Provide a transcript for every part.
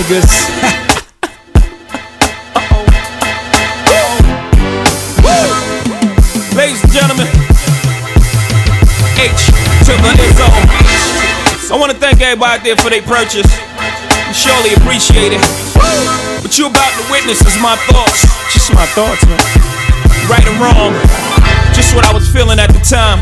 niggas. Ladies and gentlemen, H to the Izzo. I want to thank everybody out there for their purchase. We surely appreciate it. What you about to witness is my thoughts. Just my thoughts, man. Right and wrong, just what I was feeling at the time.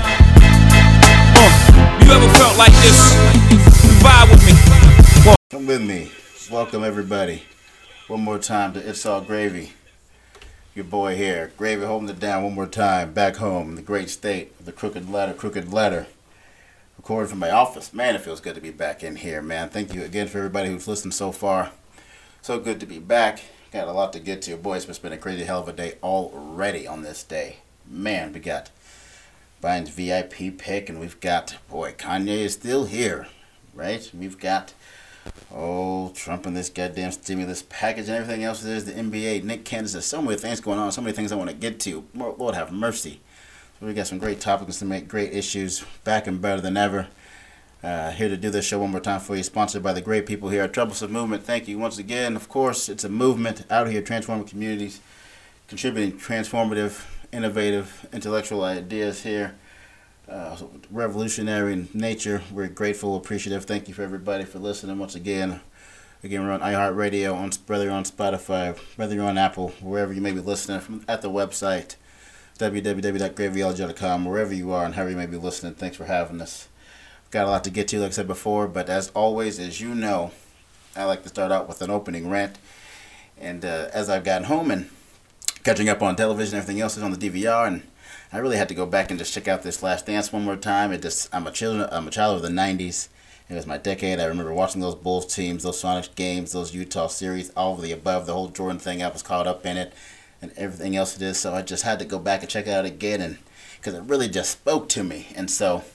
You ever felt like this? Vibe with me. Come with me. Welcome everybody. One more time to It's All Gravy. Your boy here. Gravy holding it down one more time. Back home in the great state of the Crooked Letter. Recording from my office. Man, it feels good to be back in here, man. Thank you again for everybody who's listened so far. So good to be back. Got a lot to get to. Boy, it's been a crazy hell of a day already on this day. Man, we got Biden's VIP pick, and we've got, boy, Kanye is still here, right? We've got, Trump and this goddamn stimulus package and everything else. There's the NBA, Nick Candace. There's so many things going on, so many things I want to get to. Lord have mercy. So we got some great topics to make, great issues, back and better than ever. Here to do this show one more time for you, sponsored by the great people here at Troublesome Movement. Thank you once again. Of course, it's a movement out here transforming communities, contributing transformative, innovative, intellectual ideas here. Revolutionary in nature. We're grateful, appreciative. Thank you for everybody for listening once again. Again, we're on iHeartRadio, whether you're on Spotify, whether you're on Apple, wherever you may be listening, at the website, www.gravyology.com, wherever you are and however you may be listening. Thanks for having us. Got a lot to get to, like I said before, but as always, as you know, I like to start out with an opening rant. And as I've gotten home and catching up on television, everything else is on the DVR, and I really had to go back and just check out this Last Dance one more time. I'm a child of the 90s. It was my decade. I remember watching those Bulls teams, those Sonics games, those Utah series, all of the above, the whole Jordan thing. I was caught up in it and everything else it is. So I just had to go back and check it out again, and because it really just spoke to me. And so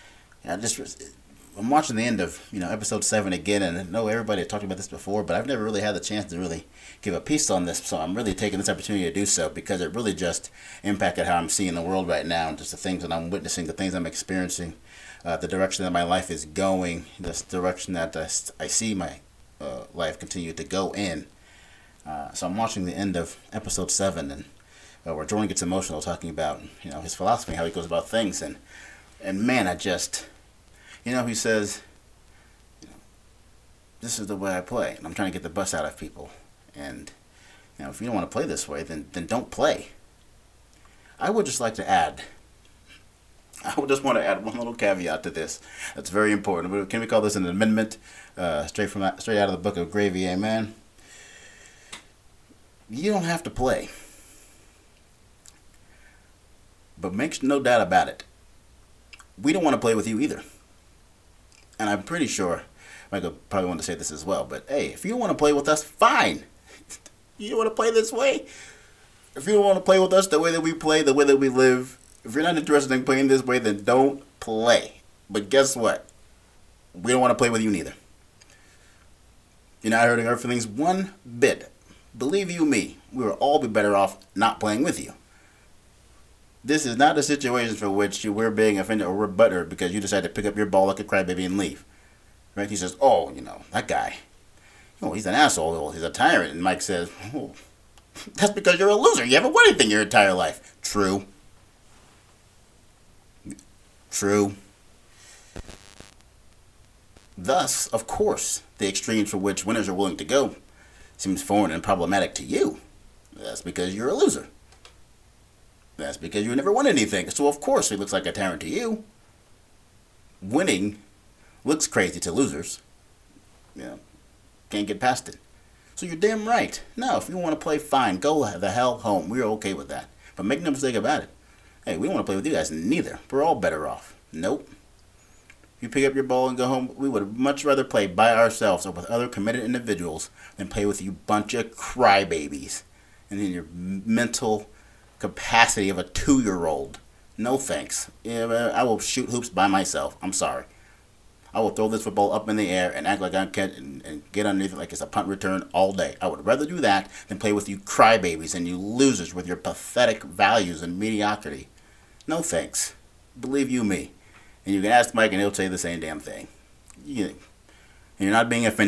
I'm watching the end of episode 7 again, and I know everybody had talked about this before, but I've never really had the chance to really give a piece on this, so I'm really taking this opportunity to do so because it really just impacted how I'm seeing the world right now, and just the things that I'm witnessing, the things I'm experiencing, the direction that my life is going, this direction that I see my life continue to go in. So I'm watching the end of episode 7, and where Jordan gets emotional talking about his philosophy, how he goes about things, and man, I just, he says, this is the way I play, and I'm trying to get the bust out of people. And, if you don't want to play this way, then don't play. I would just want to add one little caveat to this. That's very important. Can we call this an amendment? Straight out of the book of Gravy, amen? You don't have to play. But make no doubt about it, we don't want to play with you either. And I'm pretty sure Michael probably wanted to say this as well, but hey, if you don't want to play with us, fine. You don't want to play this way? If you don't want to play with us the way that we play, the way that we live, if you're not interested in playing this way, then don't play. But guess what? We don't want to play with you neither. You're not hurting our feelings one bit. Believe you me, we will all be better off not playing with you. This is not a situation for which we're being offended or we're butthurt because you decide to pick up your ball like a crybaby and leave. Right? He says, that guy, he's an asshole, he's a tyrant. And Mike says, that's because you're a loser. You haven't won anything your entire life. True. Thus, of course, the extremes for which winners are willing to go seems foreign and problematic to you. That's because you're a loser. That's because you never won anything. So, of course, he looks like a tyrant to you. Winning looks crazy to losers. Can't get past it. So you're damn right. No, if you want to play, fine. Go the hell home. We're okay with that. But make no mistake about it. Hey, we don't want to play with you guys neither. We're all better off. Nope. You pick up your ball and go home. We would much rather play by ourselves or with other committed individuals than play with you bunch of crybabies and in your mental capacity of a 2-year-old. No thanks. I will shoot hoops by myself. I'm sorry. I will throw this football up in the air and act like I can and get underneath it like it's a punt return all day. I would rather do that than play with you crybabies and you losers with your pathetic values and mediocrity. No thanks. Believe you me. And you can ask Mike and he'll say the same damn thing. You're not being offended.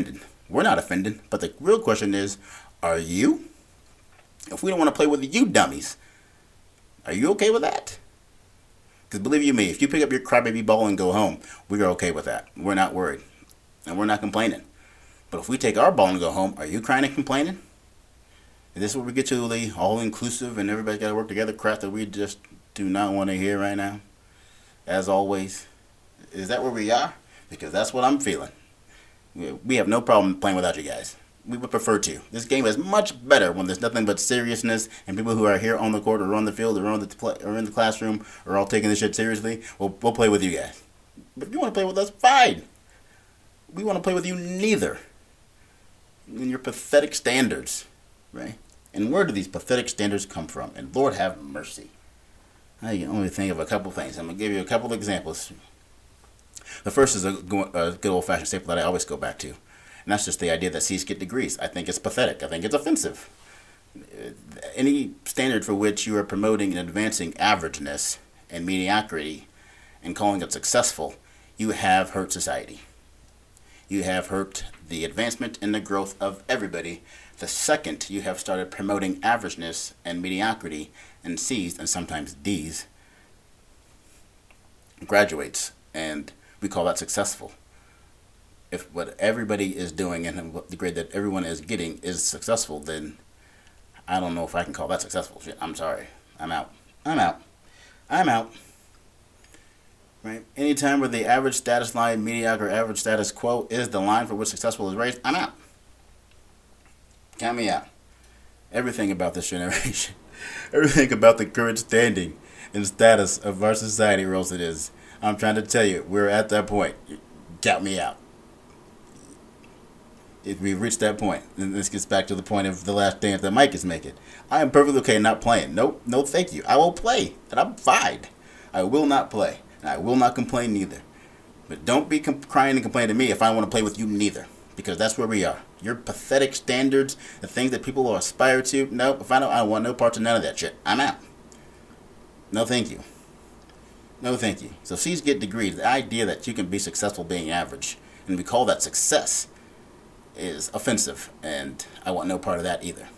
We're not offended. But the real question is, are you? If we don't want to play with you dummies, are you okay with that? Because believe you me, if you pick up your crybaby ball and go home, we are okay with that. We're not worried. And we're not complaining. But if we take our ball and go home, are you crying and complaining? Is this where we get to the all-inclusive and everybody's got to work together crap that we just do not want to hear right now? As always. Is that where we are? Because that's what I'm feeling. We have no problem playing without you guys. We would prefer to. This game is much better when there's nothing but seriousness and people who are here on the court or on the field or or in the classroom are all taking this shit seriously. We'll play with you guys. But if you want to play with us, fine. We want to play with you neither. And your pathetic standards, right? And where do these pathetic standards come from? And Lord have mercy. I can only think of a couple things. I'm going to give you a couple examples. The first is a good old-fashioned staple that I always go back to. And that's just the idea that C's get degrees. I think it's pathetic. I think it's offensive. Any standard for which you are promoting and advancing averageness and mediocrity and calling it successful, you have hurt society. You have hurt the advancement and the growth of everybody. The second you have started promoting averageness and mediocrity and C's and sometimes D's, graduates, and we call that successful. If what everybody is doing and the grade that everyone is getting is successful, then I don't know if I can call that successful. Shit, I'm sorry. I'm out. Right? Anytime where the average status line, mediocre, average status quo is the line for which successful is raised, I'm out. Count me out. Everything about this generation, everything about the current standing and status of our society, or else it is. I'm trying to tell you, we're at that point. Count me out. If we've reached that point, then this gets back to the point of the last dance that Mike is making. I am perfectly okay not playing. Nope, no thank you. I will play, and I'm fine. I will not play, and I will not complain neither. But don't be crying and complaining to me if I want to play with you neither, because that's where we are. Your pathetic standards, the things that people will aspire to, nope, if I want no parts of none of that shit. I'm out. No thank you. No thank you. So C's get degrees. The idea that you can be successful being average, and we call that success, is offensive, and I want no part of that either.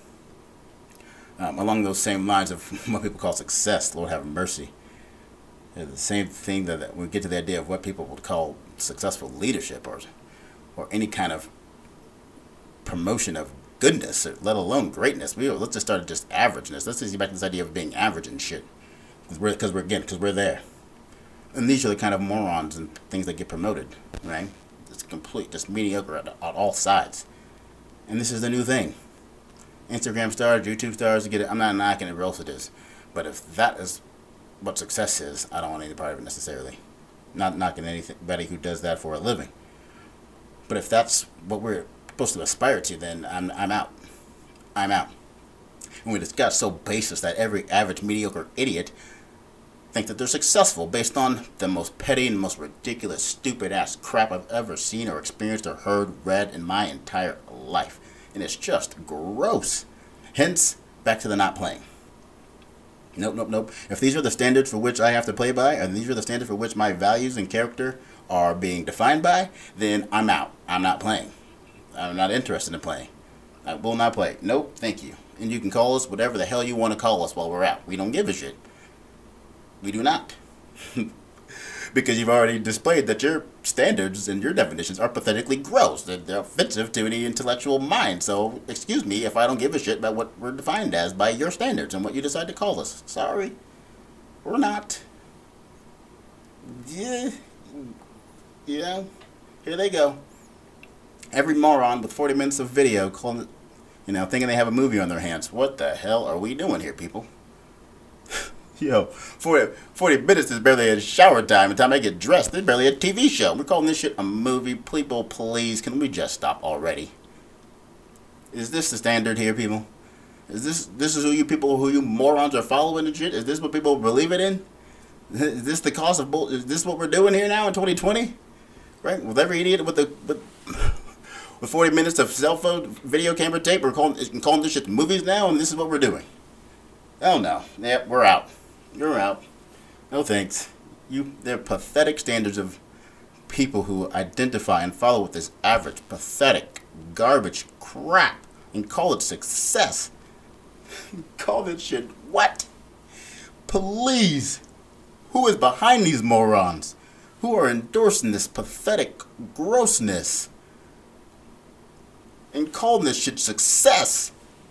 Along those same lines of what people call success, Lord have mercy, the same thing that we get to the idea of what people would call successful leadership or any kind of promotion of goodness, or let alone greatness. Let's just start at just averageness. Let's just get back to this idea of being average and shit, because we're there. And these are the kind of morons and things that get promoted, right? It's complete, just mediocre on all sides. And this is the new thing. Instagram stars, YouTube stars, I'm not knocking it, or else it is. But if that is what success is, I don't want any part of it necessarily. Not knocking anybody who does that for a living. But if that's what we're supposed to aspire to, then I'm out. I'm out. And we just got so baseless that every average mediocre idiot think that they're successful based on the most petty and most ridiculous, stupid-ass crap I've ever seen or experienced or heard, read in my entire life. And it's just gross. Hence, back to the not playing. Nope. If these are the standards for which I have to play by, and these are the standards for which my values and character are being defined by, then I'm out. I'm not playing. I'm not interested in playing. I will not play. Nope, thank you. And you can call us whatever the hell you want to call us while we're out. We don't give a shit. We do not. Because you've already displayed that your standards and your definitions are pathetically gross. They're offensive to any intellectual mind. So, excuse me if I don't give a shit about what we're defined as by your standards and what you decide to call us. Sorry. We're not. Yeah. Here they go. Every moron with 40 minutes of video calling it, thinking they have a movie on their hands. What the hell are we doing here, people? 40 minutes is barely a shower time. By the time I get dressed, there's barely a TV show. We're calling this shit a movie. People, please, can we just stop already? Is this the standard here, people? Is this is who you morons are following and shit? Is this what people believe it in? Is this the cause of bull? Is this what we're doing here now in 2020? Right? With every idiot with 40 minutes of cell phone video camera tape, we're calling this shit movies now, and this is what we're doing. Oh no. Yep, we're out. You're out. No thanks. They're pathetic standards of people who identify and follow with this average, pathetic, garbage crap and call it success. Call this shit what? Please. Who is behind these morons? Who are endorsing this pathetic grossness? And calling this shit success?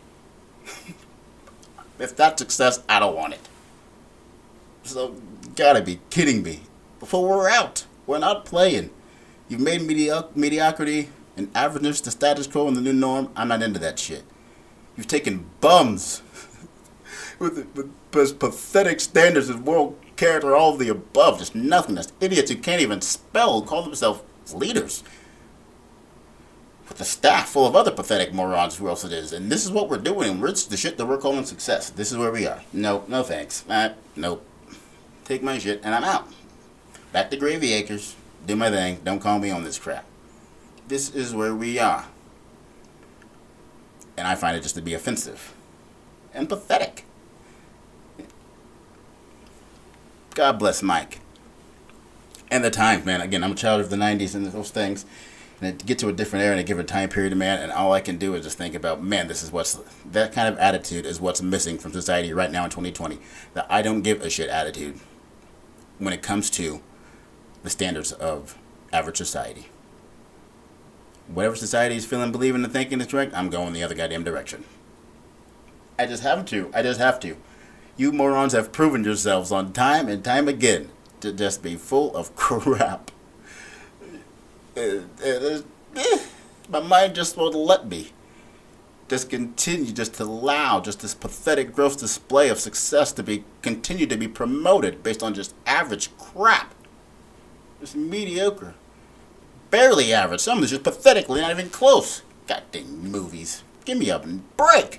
If that's success, I don't want it. So, you gotta be kidding me. Before we're out, we're not playing. You've made mediocrity and averageness the status quo and the new norm. I'm not into that shit. You've taken bums with pathetic standards of moral character, all of the above, just nothingness. Idiots who can't even spell, who call themselves leaders. With a staff full of other pathetic morons, who else it is. And this is what we're doing. It's the shit that we're calling success. This is where we are. No thanks. Nope. Take my shit and I'm out. Back to Gravy Acres. Do my thing. Don't call me on this crap. This is where we are. And I find it just to be offensive. And pathetic. God bless Mike. And the times, man. Again, I'm a child of the 90s and those things. And to get to a different era and a given time period, man, and all I can do is just think about, man, that kind of attitude is what's missing from society right now in 2020. The I don't give a shit attitude when it comes to the standards of average society. Whatever society is feeling, believing, and thinking is correct, I'm going the other goddamn direction. I just have to. You morons have proven yourselves on time and time again to just be full of crap. My mind just won't let me. Just continue, just to allow just this pathetic, gross display of success to continue to be promoted based on just average crap. Just mediocre. Barely average. Some of it's just pathetically not even close. Goddamn movies. Give me a break.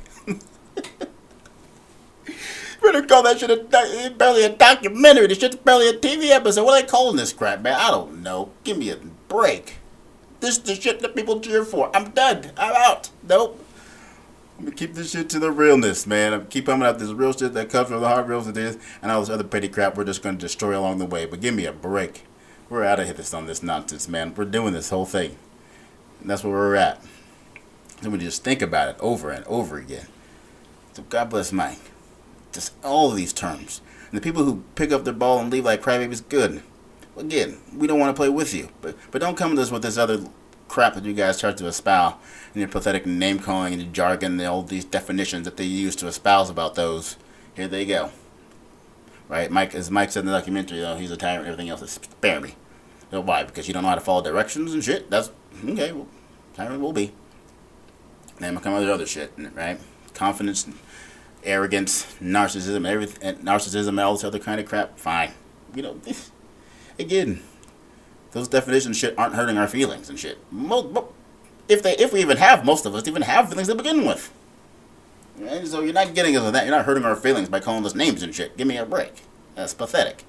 Better call that shit barely a documentary. This shit's barely a TV episode. What are they calling this crap, man? I don't know. Give me a break. This is the shit that people cheer for. I'm done. I'm out. Nope. I'm gonna keep this shit to the realness, man. I'm keep coming up this real shit that comes from the hard reals it is, and all this other petty crap we're just gonna destroy along the way. But give me a break. We're out of here on this nonsense, man. We're doing this whole thing. And that's where we're at. Then we just think about it over and over again. So God bless Mike. Just all of these terms. And the people who pick up their ball and leave like crybabies, good. Again, we don't want to play with you. But don't come to us with this other crap that you guys try to espouse and your pathetic name calling and your jargon and all these definitions that they use to espouse about those. Here they go. Right? As Mike said in the documentary, he's a tyrant and everything else. Spare me. Why? Because you don't know how to follow directions and shit? That's okay. Well, tyrant will be. Then come other shit, right? Confidence, arrogance, narcissism, and all this other kind of crap. Fine. Again, those definitions shit aren't hurting our feelings and shit. If we even have, most of us even have feelings to begin with. And so you're not getting us with that. You're not hurting our feelings by calling us names and shit. Give me a break. That's pathetic.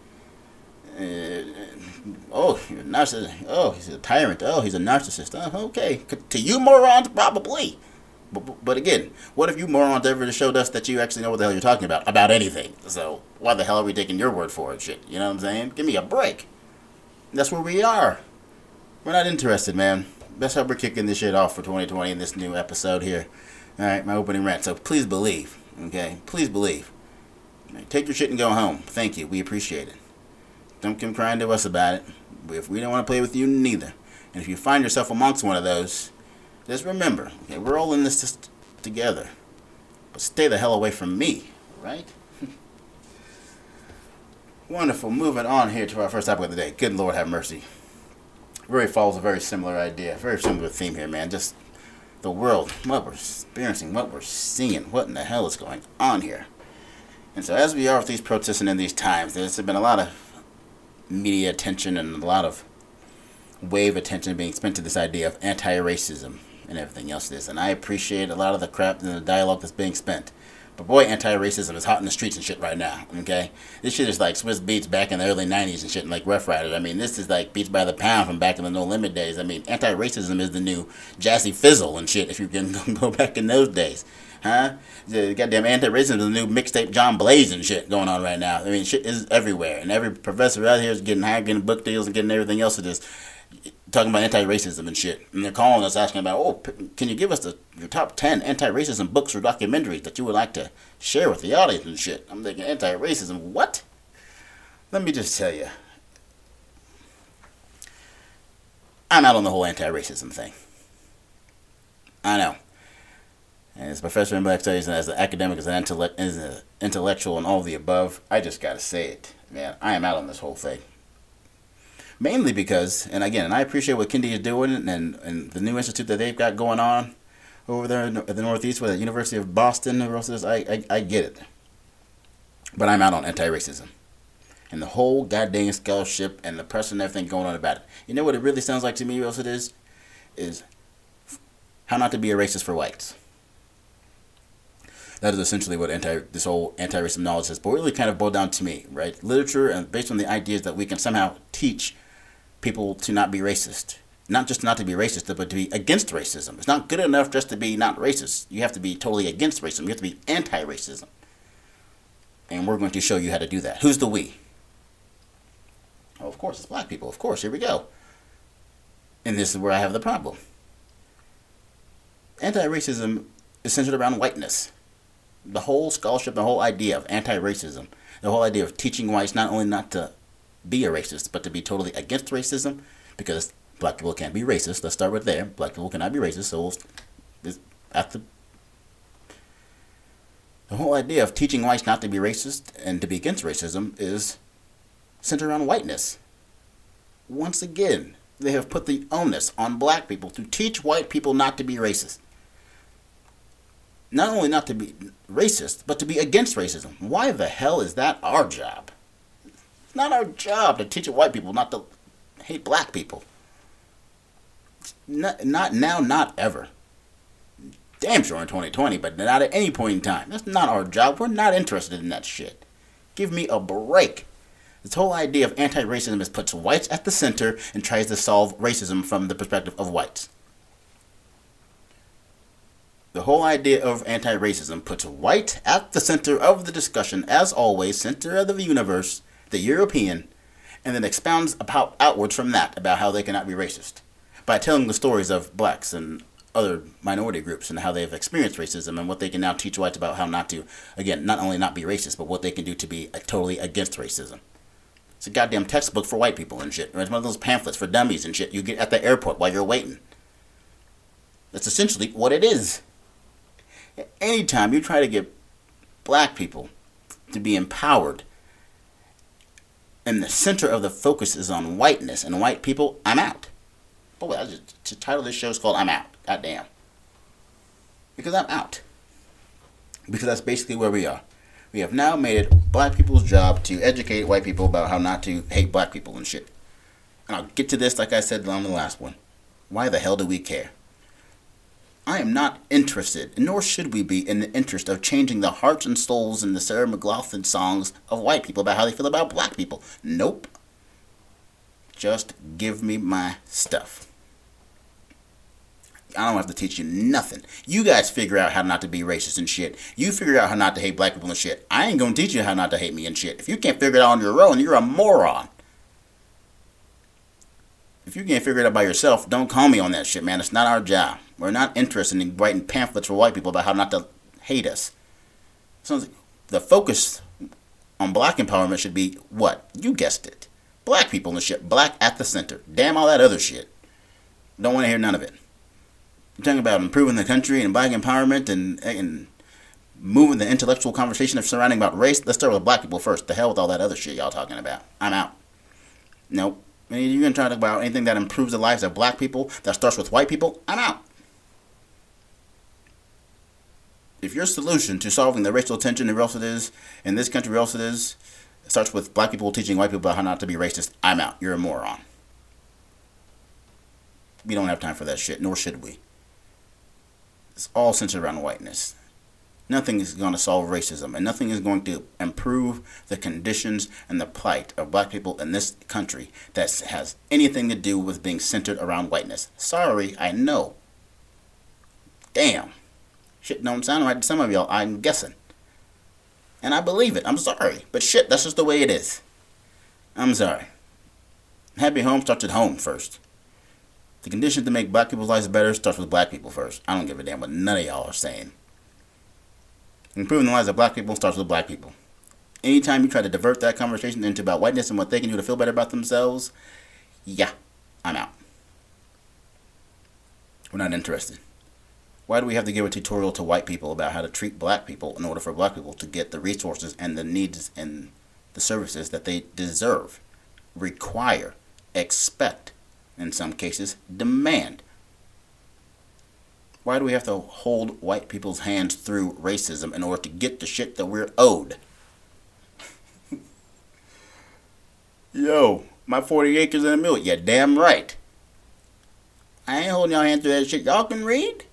You're a narcissist. Oh, he's a tyrant. Oh, he's a narcissist. Okay. To you morons, probably. But again, what if you morons ever showed us that you actually know what the hell you're talking about anything? So why the hell are we taking your word for it, shit? You know what I'm saying? Give me a break. That's where we are. We're not interested, man. That's how we're kicking this shit off for 2020 in this new episode here. Alright, my opening rant. So please believe, okay? Please believe. Right, take your shit and go home. Thank you. We appreciate it. Don't come crying to us about it. If we don't want to play with you, neither. And if you find yourself amongst one of those, just remember, okay, we're all in this together. But stay the hell away from me, right? Wonderful. Moving on here to our first topic of the day. Good Lord have mercy. Really follows a very similar idea. Very similar theme here, man. Just the world, what we're experiencing, what we're seeing. What in the hell is going on here? And so as we are with these protests and in these times, there's been a lot of media attention and a lot of wave attention being spent to this idea of anti-racism and everything else it is. And I appreciate a lot of the crap and the dialogue that's being spent. But boy, anti-racism is hot in the streets and shit right now, okay? This shit is like Swiss Beats back in the early 90s and shit, and like Rough Riders. I mean, this is like Beats by the Pound from back in the No Limit days. I mean, anti-racism is the new Jazzy Fizzle and shit, if you can go back in those days. Huh? The goddamn anti-racism is the new mixtape John Blaze and shit going on right now. I mean, shit is everywhere, and every professor out here is getting hired, getting book deals, and getting everything else of this. talking about anti-racism and shit. And they're calling us asking about, can you give us your top 10 anti-racism books or documentaries that you would like to share with the audience and shit? I'm thinking, anti-racism, what? Let me just tell you. I'm out on the whole anti-racism thing. I know. And as a professor in black studies and as an academic, as an intellectual and all the above, I just gotta say it. Man, I am out on this whole thing. Mainly because, and again, I appreciate what Kendi is doing and the new institute that they've got going on over there in the Northeast with the University of Boston. I get it. But I'm out on anti-racism. And the whole goddamn scholarship and the press and everything going on about it. You know what it really sounds like to me, else it is how not to be a racist for whites. That is essentially what this whole anti-racism knowledge has really kind of boiled down to me, right? Literature, and based on the ideas that we can somehow teach people to not be racist. Not just not to be racist, but to be against racism. It's not good enough just to be not racist. You have to be totally against racism. You have to be anti-racism. And we're going to show you how to do that. Who's the we? Oh, of course, it's black people. Of course, here we go. And this is where I have the problem. Anti-racism is centered around whiteness. The whole scholarship, the whole idea of anti-racism, the whole idea of teaching whites not only not to be a racist, but to be totally against racism, because black people can't be racist. Let's start with there. Black people cannot be racist, so the whole idea of teaching whites not to be racist and to be against racism is centered around whiteness. Once again, they have put the onus on black people to teach white people not to be racist. Not only not to be racist, but to be against racism. Why the hell is that our job? It's not our job to teach white people not to hate black people. Not now, not ever. Damn sure in 2020, but not at any point in time. That's not our job. We're not interested in that shit. Give me a break. This whole idea of anti-racism is puts whites at the center and tries to solve racism from the perspective of whites. The whole idea of anti-racism puts white at the center of the discussion, as always, center of the universe, the European, and then expounds about outwards from that about how they cannot be racist by telling the stories of blacks and other minority groups and how they've experienced racism and what they can now teach whites about how not to, again, not only not be racist, but what they can do to be totally against racism. It's a goddamn textbook for white people and shit. It's one of those pamphlets for dummies and shit you get at the airport while you're waiting. That's essentially what it is. Anytime you try to get black people to be empowered and the center of the focus is on whiteness and white people, I'm out. Boy, the title of this show is called I'm Out. Goddamn. Because I'm out. Because that's basically where we are. We have now made it black people's job to educate white people about how not to hate black people and shit. And I'll get to this like I said on the last one. Why the hell do we care? I am not interested, nor should we be, in the interest of changing the hearts and souls in the Sarah McLachlan songs of white people about how they feel about black people. Nope. Just give me my stuff. I don't have to teach you nothing. You guys figure out how not to be racist and shit. You figure out how not to hate black people and shit. I ain't gonna teach you how not to hate me and shit. If you can't figure it out on your own, you're a moron. If you can't figure it out by yourself, don't call me on that shit, man. It's not our job. We're not interested in writing pamphlets for white people about how not to hate us. So the focus on black empowerment should be what? You guessed it. Black people and shit. Black at the center. Damn all that other shit. Don't want to hear none of it. You're talking about improving the country and black empowerment and moving the intellectual conversation surrounding about race. Let's start with black people first. The hell with all that other shit y'all talking about. I'm out. Nope. You're going to try to talk about anything that improves the lives of black people that starts with white people? I'm out. If your solution to solving the racial tension in this country starts with black people teaching white people about how not to be racist, I'm out. You're a moron. We don't have time for that shit, nor should we. It's all centered around whiteness. Nothing is going to solve racism, and nothing is going to improve the conditions and the plight of black people in this country that has anything to do with being centered around whiteness. Sorry, I know. Damn. Shit don't sound right to some of y'all, I'm guessing. And I believe it. I'm sorry. But shit, that's just the way it is. I'm sorry. Happy home starts at home first. The condition to make black people's lives better starts with black people first. I don't give a damn what none of y'all are saying. Improving the lives of black people starts with black people. Anytime you try to divert that conversation into about whiteness and what they can do to feel better about themselves, yeah, I'm out. We're not interested. Why do we have to give a tutorial to white people about how to treat black people in order for black people to get the resources and the needs and the services that they deserve, require, expect, in some cases, demand? Why do we have to hold white people's hands through racism in order to get the shit that we're owed? Yo, my 40 acres and a mill. Yeah, damn right. I ain't holding y'all hand through that shit. Y'all can read?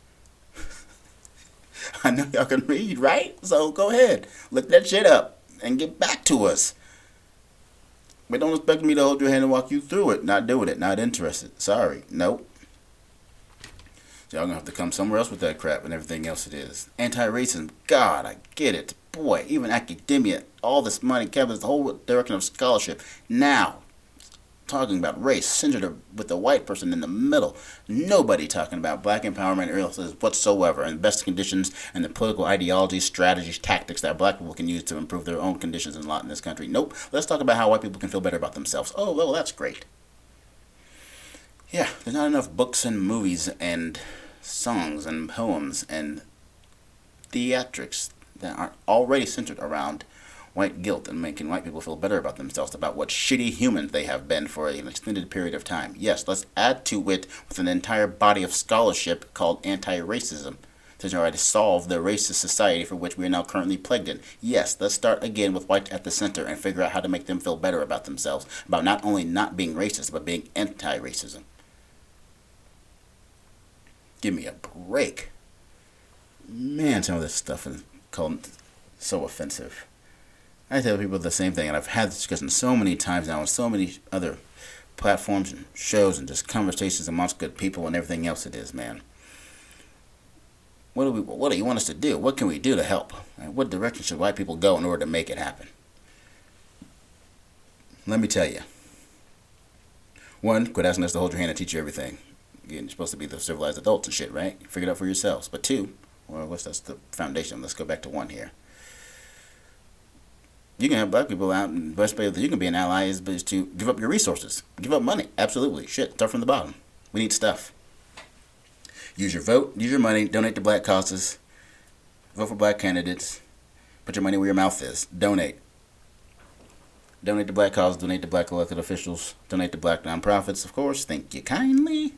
I know y'all can read, right? So go ahead. Look that shit up and get back to us. But don't expect me to hold your hand and walk you through it. Not doing it. Not interested. Sorry. Nope. So y'all gonna have to come somewhere else with that crap and everything else it is. Anti-racism. God, I get it. Boy, even academia, all this money, Kevin, the whole direction of scholarship. Now, talking about race, centered with the white person in the middle. Nobody talking about black empowerment or whatsoever, and best conditions and the political ideologies, strategies, tactics that black people can use to improve their own conditions and lot in this country. Nope. Let's talk about how white people can feel better about themselves. Oh, well, that's great. Yeah, there's not enough books and movies and songs and poems and theatrics that are already centered around white guilt and making white people feel better about themselves, about what shitty humans they have been for an extended period of time. Yes, let's add to it with an entire body of scholarship called anti-racism to try to solve the racist society for which we are now currently plagued in. Yes, let's start again with white at the center and figure out how to make them feel better about themselves, about not only not being racist, but being anti-racism. Give me a break. Man, some of this stuff is called so offensive. I tell people the same thing, and I've had this discussion so many times now on so many other platforms and shows and just conversations amongst good people and everything else it is, man. What do you want us to do? What can we do to help? What direction should white people go in order to make it happen? Let me tell you. One, quit asking us to hold your hand and teach you everything. You're supposed to be the civilized adults and shit, right? Figure it out for yourselves. But two, well, that's the foundation. Let's go back to one here. You can have black people out, and the best way that you can be an ally is to give up your resources. Give up money. Absolutely. Shit. Start from the bottom. We need stuff. Use your vote. Use your money. Donate to black causes. Vote for black candidates. Put your money where your mouth is. Donate. Donate to black causes. Donate to black elected officials. Donate to black nonprofits, of course. Thank you kindly.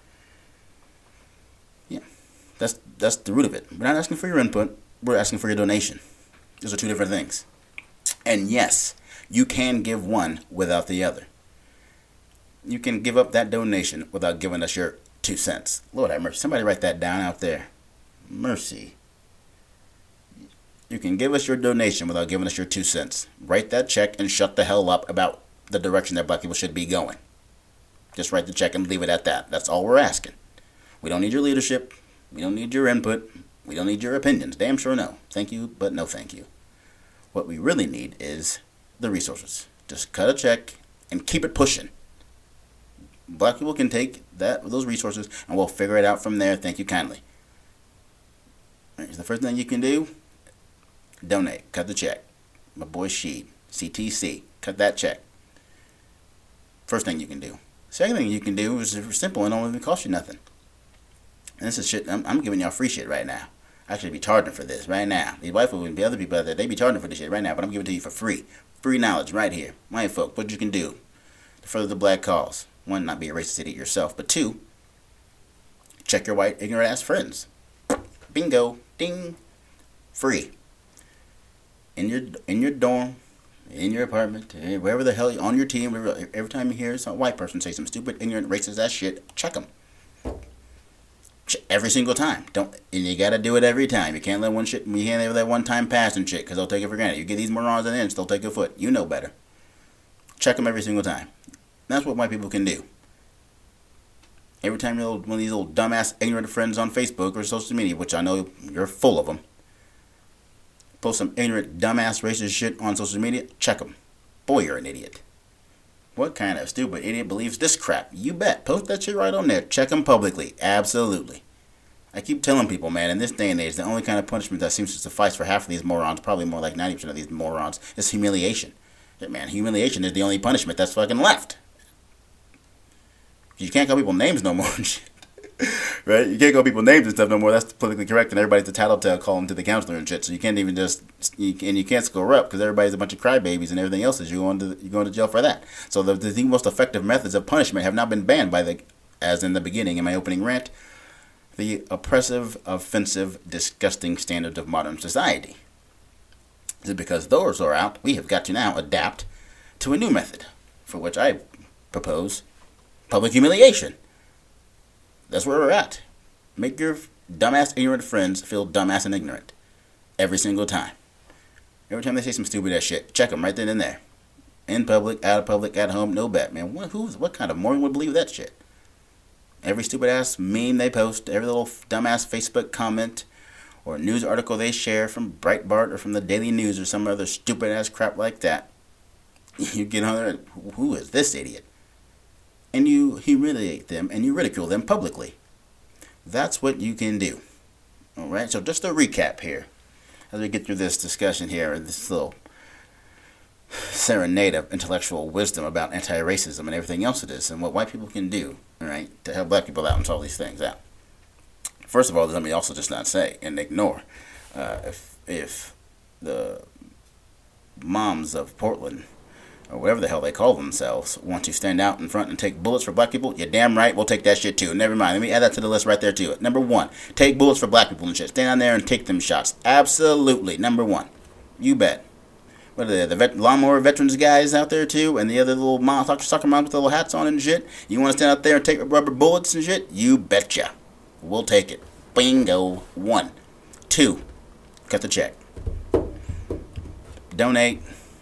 Yeah. That's the root of it. We're not asking for your input. We're asking for your donation. Those are two different things. And yes, you can give one without the other. You can give up that donation without giving us your 2 cents. Lord have mercy. Somebody write that down out there. Mercy. You can give us your donation without giving us your 2 cents. Write that check and shut the hell up about the direction that black people should be going. Just write the check and leave it at that. That's all we're asking. We don't need your leadership. We don't need your input. We don't need your opinions. Damn sure no. Thank you, but no thank you. What we really need is the resources. Just cut a check and keep it pushing. Black people can take those resources and we'll figure it out from there. Thank you kindly. The first thing you can do, donate. Cut the check. My boy Sheed, CTC. Cut that check. First thing you can do. Second thing you can do is simple and don't even cost you nothing. And this is shit, I'm giving y'all free shit right now. I should be charging for this right now. These white folks and the other people out there, they be charging for this shit right now, but I'm giving it to you for free. Free knowledge right here. White folk, what you can do to further the black cause. One, not be a racist idiot yourself, but two, check your white ignorant ass friends. Bingo. Ding. Free. In your dorm, in your apartment, wherever the hell you're on your team, every time you hear some white person say some stupid, ignorant, racist ass shit, check them. Every single time. And you gotta do it every time. You can't let that one time pass and shit, because they'll take it for granted. You get these morons an inch, they'll take a foot. You know better. Check them every single time. That's what white people can do. Every time you're one of these old dumbass ignorant friends on Facebook or social media, which I know you're full of them, post some ignorant dumbass racist shit on social media, check them. Boy, you're an idiot. What kind of stupid idiot believes this crap? You bet. Post that shit right on there. Check them publicly. Absolutely. I keep telling people, man, in this day and age, the only kind of punishment that seems to suffice for half of these morons, probably more like 90% of these morons, is humiliation. Man, humiliation is the only punishment that's fucking left. You can't call people names no more and shit. Right? You can't call people names and stuff no more. That's politically correct, and everybody's entitled to call them to the counselor and shit. So you can't even you can't score up because everybody's a bunch of crybabies and everything else. You're going to jail for that. So the most effective methods of punishment have not been banned as in the beginning in my opening rant, the oppressive, offensive, disgusting standards of modern society. Is it because those are out? We have got to now adapt to a new method, for which I propose public humiliation. That's where we're at. Make your dumbass, ignorant friends feel dumbass and ignorant. Every single time. Every time they say some stupid ass shit, check them right then and there. In public, out of public, at home, no bet, man. What kind of moron would believe that shit? Every stupid ass meme they post, every little dumbass Facebook comment, or news article they share from Breitbart or from the Daily News or some other stupid ass crap like that. You get on there, who is this idiot? And you humiliate them and you ridicule them publicly. That's what you can do. Alright, so just a recap here. As we get through this discussion here, this little serenade of intellectual wisdom about anti-racism and everything else it is, and what white people can do, alright, to help black people out and solve these things out. First of all, let me also just not say and ignore if the moms of Portland, or whatever the hell they call themselves, want to stand out in front and take bullets for black people, you're damn right, we'll take that shit too. Never mind, let me add that to the list right there too. Number one, take bullets for black people and shit. Stand down there and take them shots. Absolutely, number one. You bet. What are the lawnmower veterans guys out there too, and the other little soccer moms with the little hats on and shit? You want to stand out there and take rubber bullets and shit? You betcha. We'll take it. Bingo. 1. 2. Cut the check. Donate.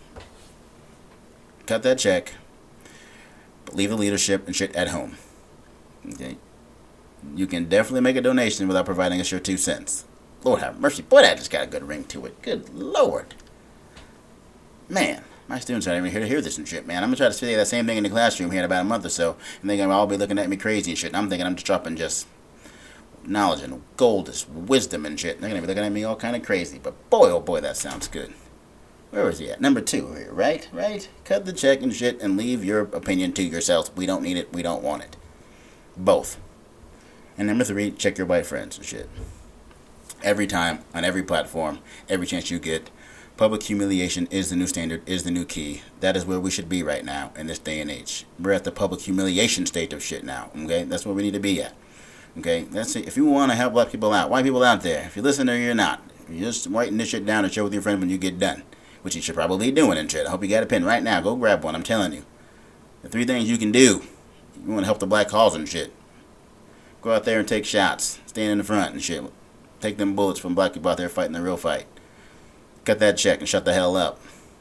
Cut that check. But leave the leadership and shit at home. Okay? You can definitely make a donation without providing us your 2 cents. Lord have mercy. Boy, that just got a good ring to it. Good Lord. Man, my students aren't even here to hear this and shit, man. I'm going to try to say that same thing in the classroom here in about a month or so, and they're going to all be looking at me crazy and shit. And I'm thinking I'm just dropping just knowledge and gold, this wisdom and shit. And they're going to be looking at me all kind of crazy. But boy, oh boy, that sounds good. Where is he at? Number 2 here, right? Right? Cut the check and shit and leave your opinion to yourselves. We don't need it. We don't want it. Both. And number 3, check your white friends and shit. Every time, on every platform, every chance you get, public humiliation is the new standard, is the new key. That is where we should be right now in this day and age. We're at the public humiliation state of shit now, okay? That's where we need to be at, okay? That's it. If you want to help black people out, white people out there, if you listen or you're not, you're just writing this shit down and share with your friends when you get done, which you should probably be doing and shit. I hope you got a pen right now. Go grab one, I'm telling you. The 3 things you can do. You want to help the black cause and shit. Go out there and take shots. Stand in the front and shit. Take them bullets from black people out there fighting the real fight. Cut that check and shut the hell up.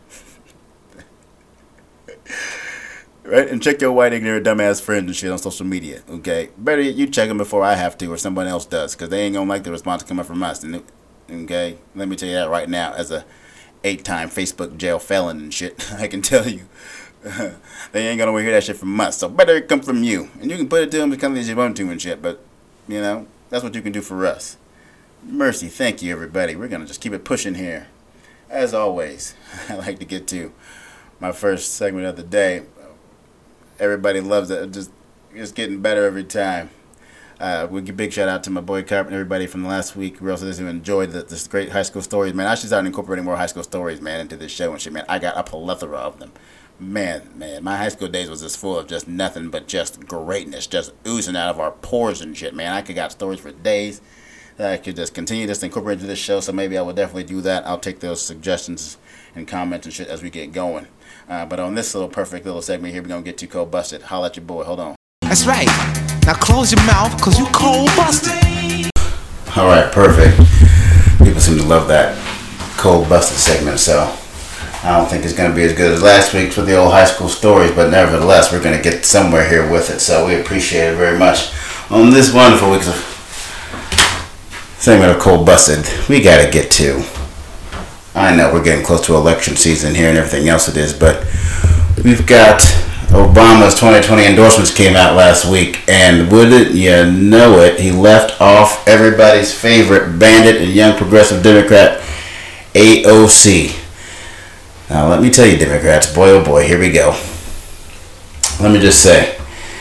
Right? And check your white, ignorant, dumbass friends and shit on social media. Okay? Better yet, you check them before I have to or someone else does. Because they ain't going to like the response coming from us. Okay? Let me tell you that right now. As a 8-time Facebook jail felon and shit, I can tell you. They ain't going to hear that shit from us. So better it come from you. And you can put it to them as come as you want to and shit. But, you know, that's what you can do for us. Mercy, thank you, everybody. We're going to just keep it pushing here. As always, I like to get to my first segment of the day. Everybody loves it. Just getting better every time. We give a big shout out to my boy Carp and everybody from the last week. We also just enjoyed this great high school stories, man. I should start incorporating more high school stories, man, into this show and shit, man. I got a plethora of them. Man, my high school days was just full of just nothing but just greatness, just oozing out of our pores and shit, man. I could got stories for days. I could just continue just to incorporate into this show, so maybe I will definitely do that. I'll take those suggestions and comments and shit as we get going. But on this little perfect little segment here, we're going to get to Cold Busted. Holla at your boy. Hold on. That's right. Now close your mouth, because you cold busted. All right, perfect. People seem to love that Cold Busted segment, so I don't think it's going to be as good as last week's with the old high school stories, but nevertheless, we're going to get somewhere here with it, so we appreciate it very much. On this wonderful week's segment of Cold Busted, we got to get to. I know we're getting close to election season here and everything else it is, but we've got Obama's 2020 endorsements came out last week, and wouldn't you know it, he left off everybody's favorite bandit and young progressive Democrat, AOC. Now, let me tell you, Democrats, boy oh boy, here we go. Let me just say,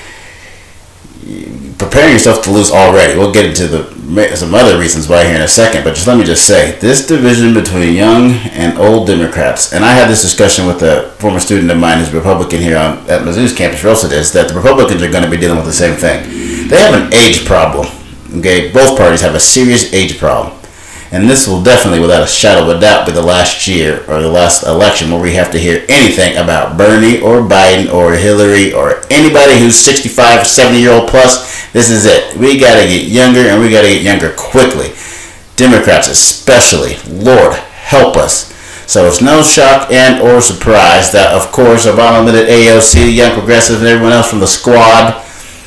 preparing yourself to lose already. We'll get into some other reasons why here in a second, but let me just say, this division between young and old Democrats, and I had this discussion with a former student of mine who's a Republican here at Mizzou's campus, Rosa, is that the Republicans are going to be dealing with the same thing. They have an age problem. Okay, both parties have a serious age problem. And this will definitely, without a shadow of a doubt, be the last year or the last election where we have to hear anything about Bernie or Biden or Hillary or anybody who's 65, 70-year-old plus. This is it. We got to get younger, and we got to get younger quickly. Democrats especially. Lord, help us. So it's no shock and or surprise that, of course, Obama limited AOC, Young Progressives, and everyone else from the squad.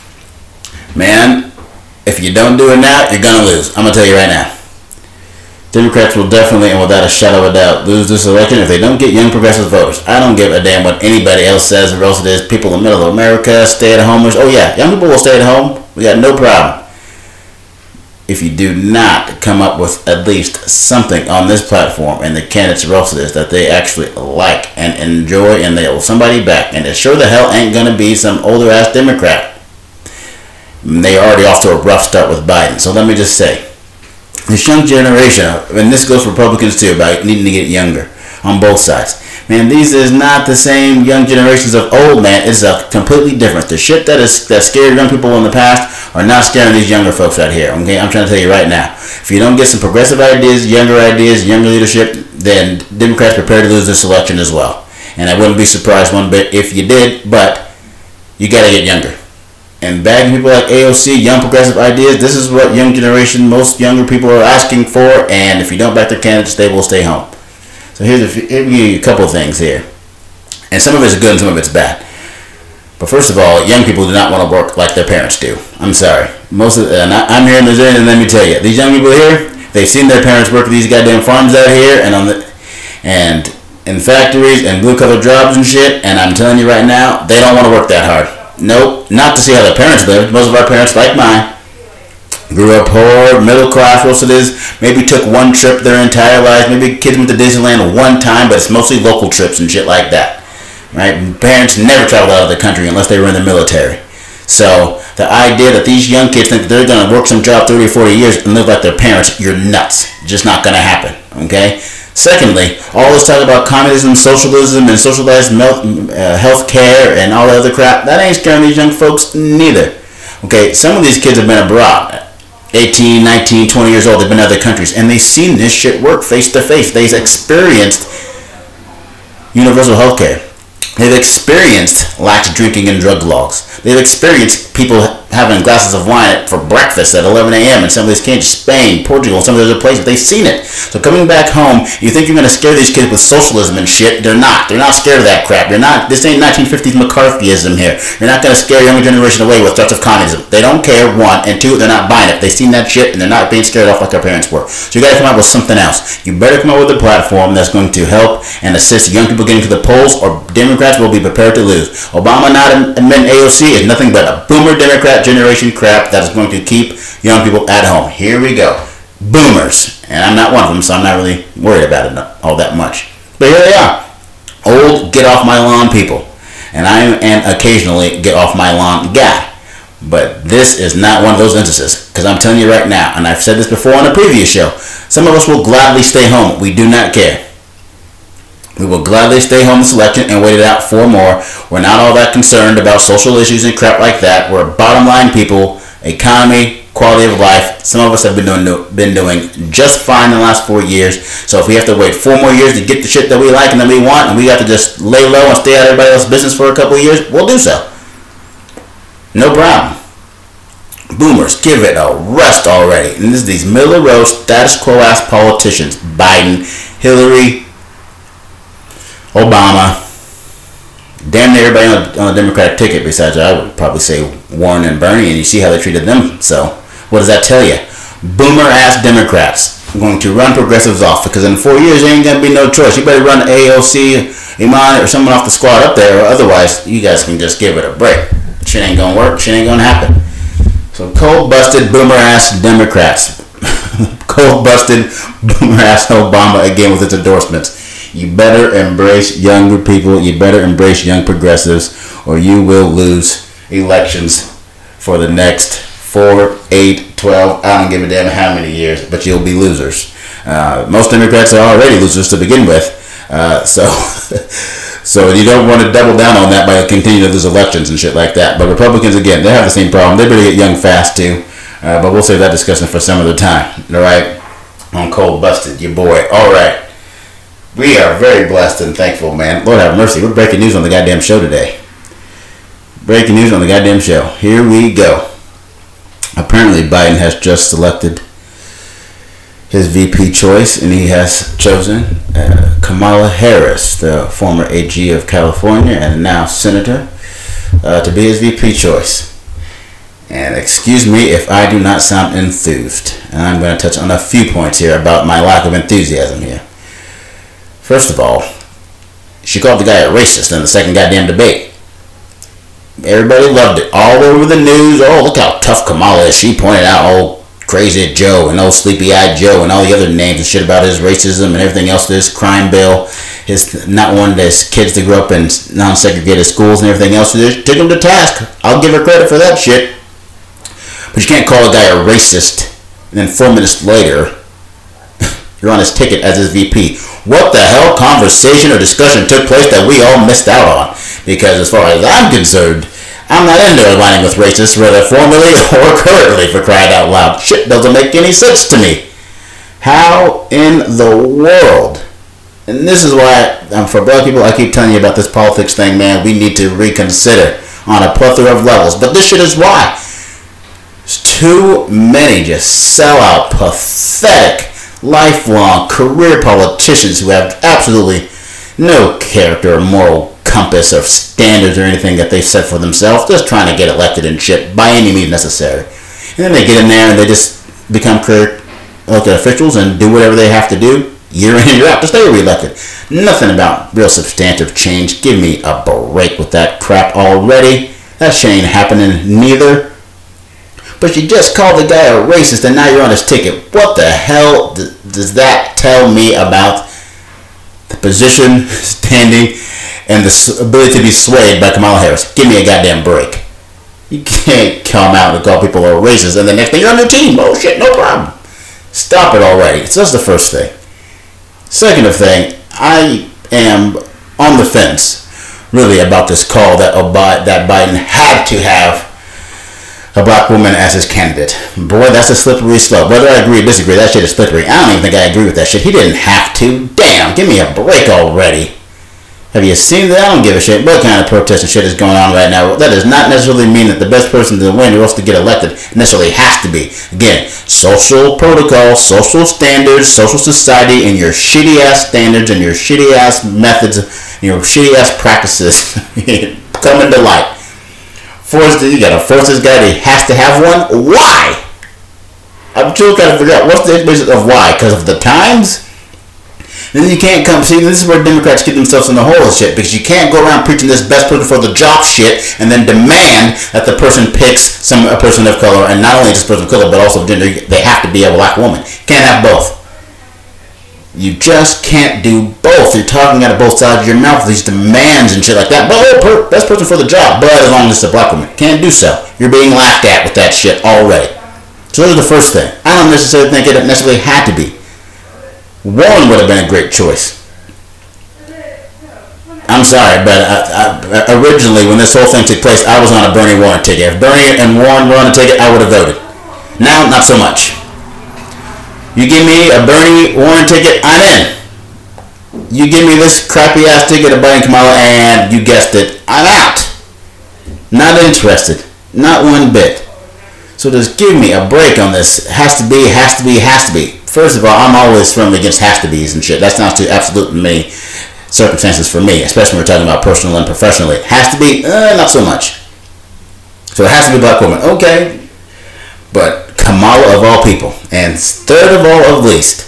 Man, if you don't do it now, you're going to lose. I'm going to tell you right now. Democrats will definitely, and without a shadow of a doubt, lose this election if they don't get young progressive voters. I don't give a damn what anybody else says or else it is. People in middle America, stay-at-homers. Oh yeah, young people will stay at home. We got no problem. If you do not come up with at least something on this platform and the candidates or else it is that they actually like and enjoy and they will somebody back, and it sure the hell ain't going to be some older-ass Democrat. They are already off to a rough start with Biden. So let me just say, this young generation, and this goes for Republicans too, about needing to get younger on both sides. Man, these is not the same young generations of old, man. It's a completely different. The shit that scared young people in the past are not scaring these younger folks out here. Okay, I'm trying to tell you right now. If you don't get some progressive ideas, younger leadership, then Democrats prepare to lose this election as well. And I wouldn't be surprised one bit if you did, but you got to get younger. And bagging people like AOC, young progressive ideas, this is what young generation, most younger people are asking for, and if you don't back their candidates, they will stay home. So here's a couple of things here. And some of it's good and some of it's bad. But first of all, young people do not want to work like their parents do. I'm sorry. I'm here in Missouri, and let me tell you, these young people here, they've seen their parents work at these goddamn farms out here and in factories and blue-collar jobs and shit, and I'm telling you right now, they don't want to work that hard. Nope, not to see how their parents lived. Most of our parents, like mine, grew up poor, middle class, most of this, maybe took one trip their entire life, maybe kids went to Disneyland one time, but it's mostly local trips and shit like that, right? Parents never traveled out of the country unless they were in the military. So the idea that these young kids think they're going to work some job 30 or 40 years and live like their parents, you're nuts. Just not going to happen, okay? Secondly, all this talk about communism, socialism, and socialized health care and all that other crap, that ain't scaring these young folks neither. Okay, some of these kids have been abroad, 18, 19, 20 years old, they've been in other countries, and they've seen this shit work face to face. They've experienced universal health care. They've experienced lax drinking and drug laws. They've experienced people having glasses of wine for breakfast at 11 a.m. in some of these countries, Spain, Portugal, some of those other places. They've seen it. So coming back home, you think you're going to scare these kids with socialism and shit. They're not. They're not scared of that crap. This ain't 1950s McCarthyism here. You're not going to scare younger generation away with threats of communism. They don't care, one, and two, they're not buying it. They've seen that shit, and they're not being scared off like their parents were. So you got to come up with something else. You better come up with a platform that's going to help and assist young people getting to the polls, or Democrats will be prepared to lose. Obama not admitting AOC is nothing but a boomer Democrat generation crap that is going to keep young people at home. Here we go. Boomers. And I'm not one of them, so I'm not really worried about it all that much. But here they are. Old, get off my lawn people. And I am occasionally get off my lawn guy. But this is not one of those instances. Because I'm telling you right now, and I've said this before on a previous show, some of us will gladly stay home. We do not care. We will gladly stay home this election and wait it out for more. We're not all that concerned about social issues and crap like that. We're bottom line people, economy, quality of life. Some of us have been doing just fine in the last 4 years. So if we have to wait 4 more years to get the shit that we like and that we want, and we have to just lay low and stay out of everybody else's business for a couple of years, we'll do so. No problem. Boomers, give it a rest already. And this is these middle of the road, status quo ass politicians. Biden, Hillary, Obama, damn near everybody on the Democratic ticket besides, I would probably say, Warren and Bernie, and you see how they treated them. So what does that tell you? Boomer ass Democrats. going to run progressives off, because in 4 years there ain't gonna be no choice. You better run AOC, Iman, or someone off the squad up there, or otherwise you guys can just give it a break. Shit ain't gonna work. Shit ain't gonna happen. So cold busted boomer ass Democrats, cold busted boomer ass Obama again with its endorsements. You better embrace younger people. You better embrace young progressives, or you will lose elections for the next 4, 8, 12, I don't give a damn how many years, but you'll be losers. Most Democrats are already losers to begin with. So you don't want to double down on that by continuing to lose elections and shit like that. But Republicans, again, they have the same problem. They better get young fast too. But we'll save that discussion for some other time. All right? On Cold Busted, your boy. All right. We are very blessed and thankful, man. Lord have mercy. We're breaking news on the goddamn show today. Breaking news on the goddamn show. Here we go. Apparently, Biden has just selected his VP choice, and he has chosen Kamala Harris, the former AG of California and now senator, to be his VP choice. And excuse me if I do not sound enthused. And I'm going to touch on a few points here about my lack of enthusiasm here. First of all, she called the guy a racist in the second goddamn debate. Everybody loved it. All over the news. Oh, look how tough Kamala is. She pointed out old Crazy Joe and old Sleepy-Eyed Joe and all the other names and shit about his racism and everything else. This crime bill, his not wanting his kids to grow up in non-segregated schools and everything else. They took him to task. I'll give her credit for that shit. But you can't call a guy a racist and then 4 minutes later you're on his ticket as his VP. What the hell conversation or discussion took place that we all missed out on? Because as far as I'm concerned, I'm not into aligning with racists, whether formerly or currently, for crying out loud. Shit doesn't make any sense to me. How in the world? And this is why, for black people, I keep telling you about this politics thing, man. We need to reconsider on a plethora of levels. But this shit is why. There's too many just sellout, pathetic, lifelong career politicians who have absolutely no character or moral compass or standards or anything that they've set for themselves, just trying to get elected and shit by any means necessary. And then they get in there and they just become career elected officials and do whatever they have to do year in and year out to stay reelected. Nothing about real substantive change. Give me a break with that crap already. That shit ain't happening neither. But you just called the guy a racist and now you're on his ticket. What the hell does that tell me about the position, standing, and the ability to be swayed by Kamala Harris? Give me a goddamn break. You can't come out and call people a racist and the next thing you're on your team. Oh shit, no problem. Stop it already. So that's the first thing. Second of thing, I am on the fence, really, about this call that Biden had to have a black woman as his candidate. Boy, that's a slippery slope. Whether I agree or disagree, that shit is slippery. I don't even think I agree with that shit. He didn't have to. Damn, give me a break already. Have you seen that? I don't give a shit what kind of protest and shit is going on right now. That does not necessarily mean that the best person to win or else to get elected necessarily has to be. Again, social protocol, social standards, social society, and your shitty ass standards and your shitty ass methods, your shitty ass practices come into light. You gotta force this guy to has to have one. Why? I'm still trying to figure out what's the basis of why. Because of the times. Then you can't come. See, this is where Democrats get themselves in the hole and shit. Because you can't go around preaching this best person for the job shit and then demand that the person picks a person of color, and not only just person of color but also gender. They have to be a black woman. Can't have both. You just can't do both. You're talking out of both sides of your mouth with these demands and shit like that. But best person for the job, but as long as it's a black woman. Can't do so. You're being laughed at with that shit already. So that's the first thing. I don't necessarily think it necessarily had to be. Warren would have been a great choice. I'm sorry, but originally when this whole thing took place, I was on a Bernie Warren ticket. If Bernie and Warren were on a ticket, I would have voted. Now, not so much. You give me a Bernie Warren ticket, I'm in. You give me this crappy ass ticket of Biden Kamala, and you guessed it, I'm out. Not interested. Not one bit. So just give me a break on this. Has to be, has to be, has to be. First of all, I'm always firmly against has to be's and shit. That sounds too absolute in many circumstances for me, especially when we're talking about personal and professionally. Has to be, not so much. So it has to be a black woman. Okay. But Kamala of all people. And third of all of least,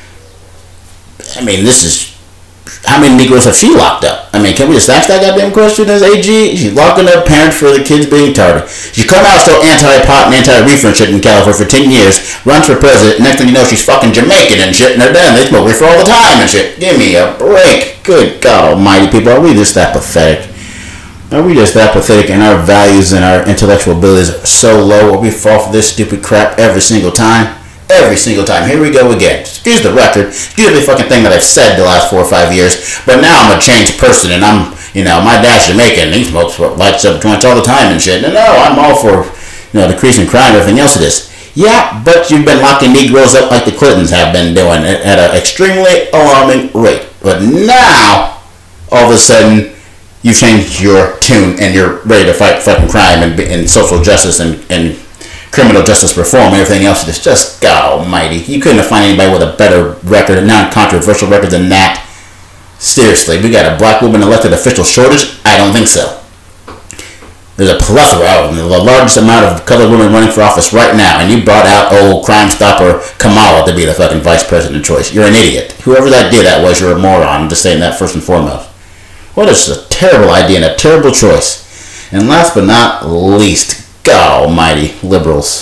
I mean, this is, how many Negroes have she locked up? I mean, can we just ask that goddamn question as AG? She's locking up parents for the kids being tardy. She come out so anti-pot and anti-reefer and shit in California for 10 years, runs for president, next thing you know she's fucking Jamaican and shit, and they're done. They smoke reefer all the time and shit. Give me a break. Good God almighty, people, are we just that pathetic? Are we just that pathetic, and our values and our intellectual abilities are so low where we fall for this stupid crap every single time? Every single time. Here we go again. Excuse the record. Excuse the fucking thing that I've said the last 4 or 5 years. But now I'm a changed person, and I'm, my dad's Jamaican. He smokes lights up joints all the time and shit. And no, I'm all for, decreasing crime and everything else it is. Yeah, but you've been locking Negroes up like the Clintons have been doing at an extremely alarming rate. But now, all of a sudden, you've changed your tune and you're ready to fight fucking crime and social justice and criminal justice reform and everything else. It's just, God almighty. You couldn't have found anybody with a better record, a non-controversial record than that. Seriously, we got a black woman elected official shortage? I don't think so. There's a plethora, the largest amount of colored women running for office right now, and you brought out old Crime Stopper Kamala to be the fucking vice president choice. You're an idiot. Whoever that was, you're a moron. I'm just saying that first and foremost. What is a terrible idea and a terrible choice. And last but not least, God almighty, liberals.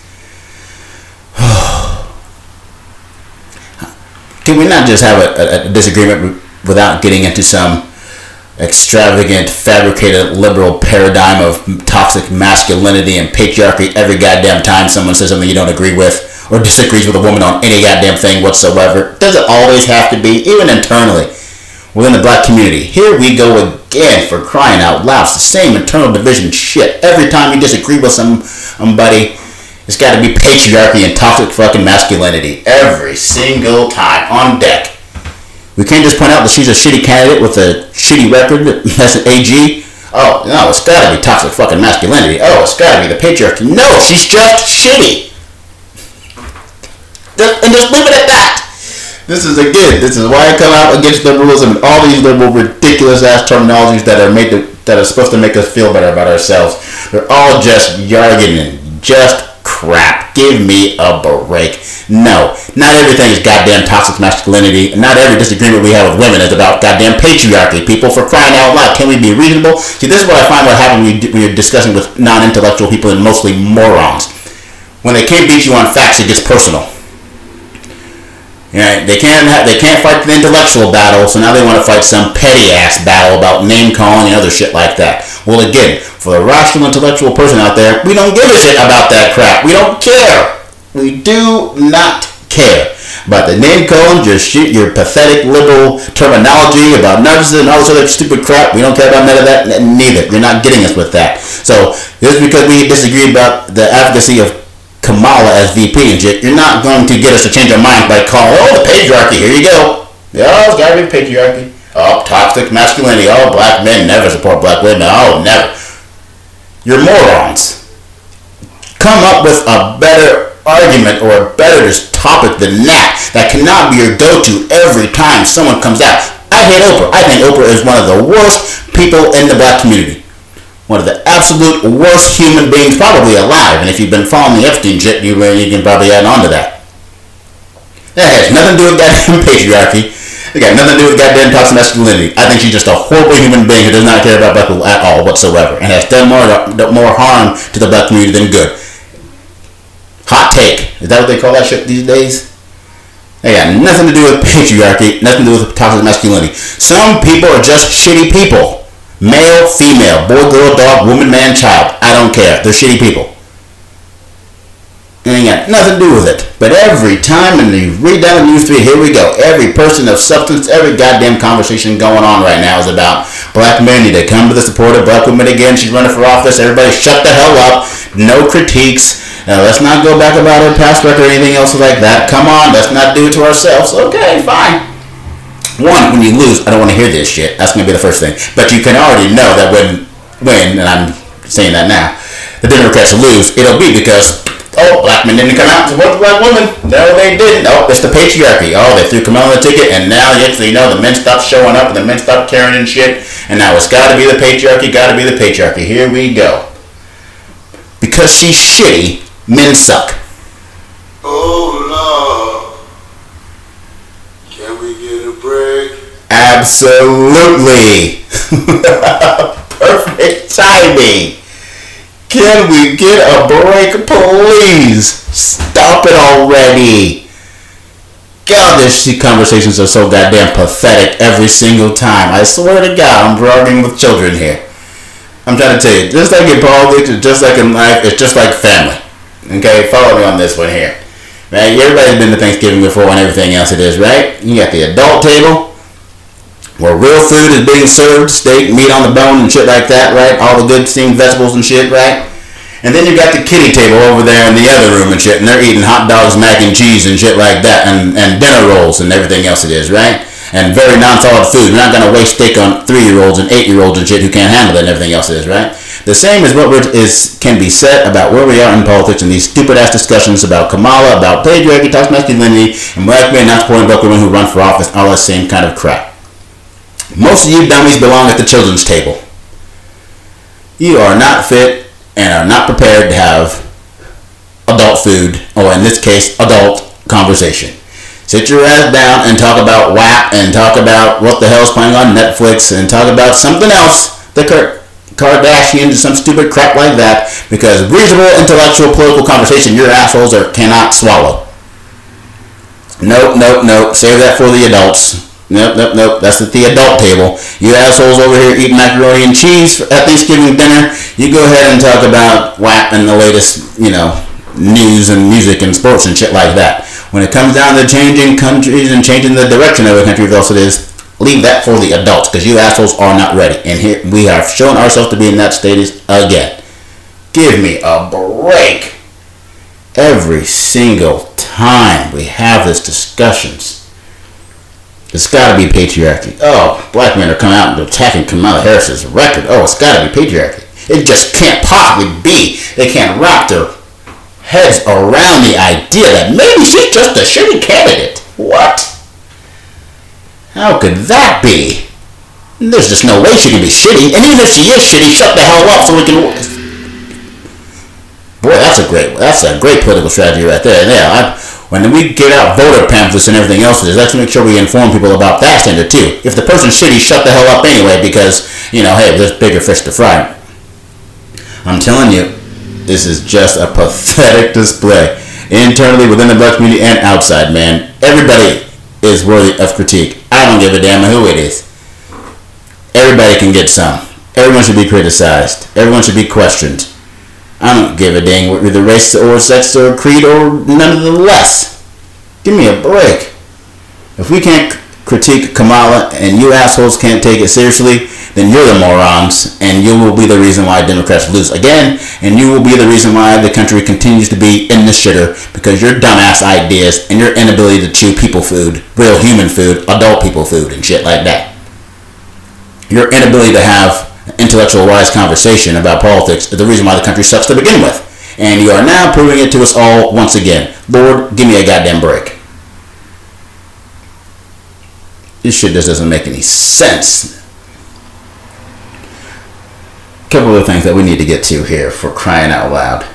Can we not just have a disagreement without getting into some extravagant, fabricated liberal paradigm of toxic masculinity and patriarchy every goddamn time someone says something you don't agree with or disagrees with a woman on any goddamn thing whatsoever? Does it always have to be, even internally, within the black community? Here we go again, for crying out loud. It's the same internal division shit. Every time you disagree with somebody, it's got to be patriarchy and toxic fucking masculinity. Every single time, on deck. We can't just point out that she's a shitty candidate with a shitty record as an AG. Oh, no, it's got to be toxic fucking masculinity. Oh, it's got to be the patriarchy. No, she's just shitty. And just leave it at that. This is why I come out against liberals and all these liberal ridiculous ass terminologies that are supposed to make us feel better about ourselves. They're all just jargon and just crap. Give me a break. No, not everything is goddamn toxic masculinity. Not every disagreement we have with women is about goddamn patriarchy. People, for crying out loud, can we be reasonable? See, this is what I find what happens when you're discussing with non-intellectual people and mostly morons. When they can't beat you on facts, it gets personal. They can't fight the intellectual battle, so now they want to fight some petty ass battle about name calling and other shit like that. Well, again, for the rational intellectual person out there, we don't give a shit about that crap. We don't care. We do not care about the name calling, your pathetic liberal terminology about narcissists and all this other stupid crap. We don't care about none of that. Neither. You're not getting us with that. So just because we disagree about the advocacy of Kamala as VP and shit, you're not going to get us to change our minds by calling, the patriarchy, here you go. Yeah, it's gotta be patriarchy. Oh, toxic masculinity. Oh, black men never support black women. Oh, never. You're morons. Come up with a better argument or a better topic than that cannot be your go-to every time someone comes out. I hate Oprah. I think Oprah is one of the worst people in the black community. One of the absolute worst human beings probably alive. And if you've been following the Epstein shit, you can probably add on to that. That has nothing to do with goddamn patriarchy. It got nothing to do with goddamn toxic masculinity. I think she's just a horrible human being who does not care about black people at all whatsoever. And has done more harm to the black community than good. Hot take. Is that what they call that shit these days? They got nothing to do with patriarchy. Nothing to do with toxic masculinity. Some people are just shitty people. Male, female, boy, girl, dog, woman, man, child. I don't care. They're shitty people. And ain't got nothing to do with it. But every time, and you read down the news feed, here we go. Every person of substance, every goddamn conversation going on right now is about black men need to come to the support of black women again. She's running for office. Everybody shut the hell up. No critiques. Now, let's not go back about her past record or anything else like that. Come on, let's not do it to ourselves. Okay, fine. One, when you lose, I don't want to hear this shit. That's going to be the first thing. But you can already know that when, and I'm saying that now, the Democrats lose, it'll be because, black men didn't come out and support the black women. No, they didn't. It's the patriarchy. They threw Kamala on the ticket, and now, the men stopped showing up, and the men stopped caring and shit, and now it's got to be the patriarchy, Here we go. Because she's shitty, men suck. Oh Lord, can we get a break? Absolutely. Perfect timing. Can we get a break, please? Stop it already. God, these conversations are so goddamn pathetic every single time. I swear to God, I'm arguing with children here. I'm trying to tell you, just like in politics, just like in life, it's just like family. Okay, follow me on this one here. Right, everybody's been to Thanksgiving before and everything else it is, right? You got the adult table, where real food is being served, steak, meat on the bone and shit like that, right? All the good steamed vegetables and shit, right? And then you got the kiddie table over there in the other room and shit, and they're eating hot dogs, mac and cheese and shit like that, and dinner rolls and everything else it is, right? And very non-solid food. You're not going to waste steak on 3-year-olds and 8-year-olds and shit who can't handle it and everything else it is, right? The same as what can be said about where we are in politics and these stupid-ass discussions about Kamala, about patriarchy, toxic masculinity, and black men not supporting black women who run for office, all that same kind of crap. Most of you dummies belong at the children's table. You are not fit and are not prepared to have adult food, or in this case, adult conversation. Sit your ass down and talk about WAP and talk about what the hell's playing on Netflix and talk about something else, the Kardashians or some stupid crap like that, because reasonable intellectual political conversation your assholes cannot swallow. Nope. Save that for the adults. Nope. That's at the adult table. You assholes over here eating macaroni and cheese at Thanksgiving dinner, you go ahead and talk about WAP and the latest, news and music and sports and shit like that. When it comes down to changing countries and changing the direction of a country, else it is, leave that for the adults, because you assholes are not ready. And here we have shown ourselves to be in that status again. Give me a break. Every single time we have these discussions, it's got to be patriarchy. Oh, black men are coming out and attacking Kamala Harris's record. Oh, it's got to be patriarchy. It just can't possibly be. They can't wrap their heads around the idea that maybe she's just a shitty candidate. What? How could that be? There's just no way she can be shitty. And even if she is shitty, shut the hell up so we can... Boy, that's a great political strategy right there. Yeah, when we get out voter pamphlets and everything else, let's make sure we inform people about that standard too. If the person's shitty, shut the hell up anyway, because, hey, there's bigger fish to fry. I'm telling you, this is just a pathetic display. Internally, within the black community, and outside, man. Everybody is worthy of critique. I don't give a damn who it is. Everybody can get some. Everyone should be criticized. Everyone should be questioned. I don't give a dang what either race or sex or creed or none of the less. Give me a break. If we can't critique Kamala and you assholes can't take it seriously, then you're the morons, and you will be the reason why Democrats lose again, and you will be the reason why the country continues to be in the shitter, because your dumbass ideas and your inability to chew people food, real human food, adult people food, and shit like that. Your inability to have intellectual wise conversation about politics is the reason why the country sucks to begin with. And you are now proving it to us all once again. Lord, give me a goddamn break. This shit just doesn't make any sense. A couple of things that we need to get to here, for crying out loud.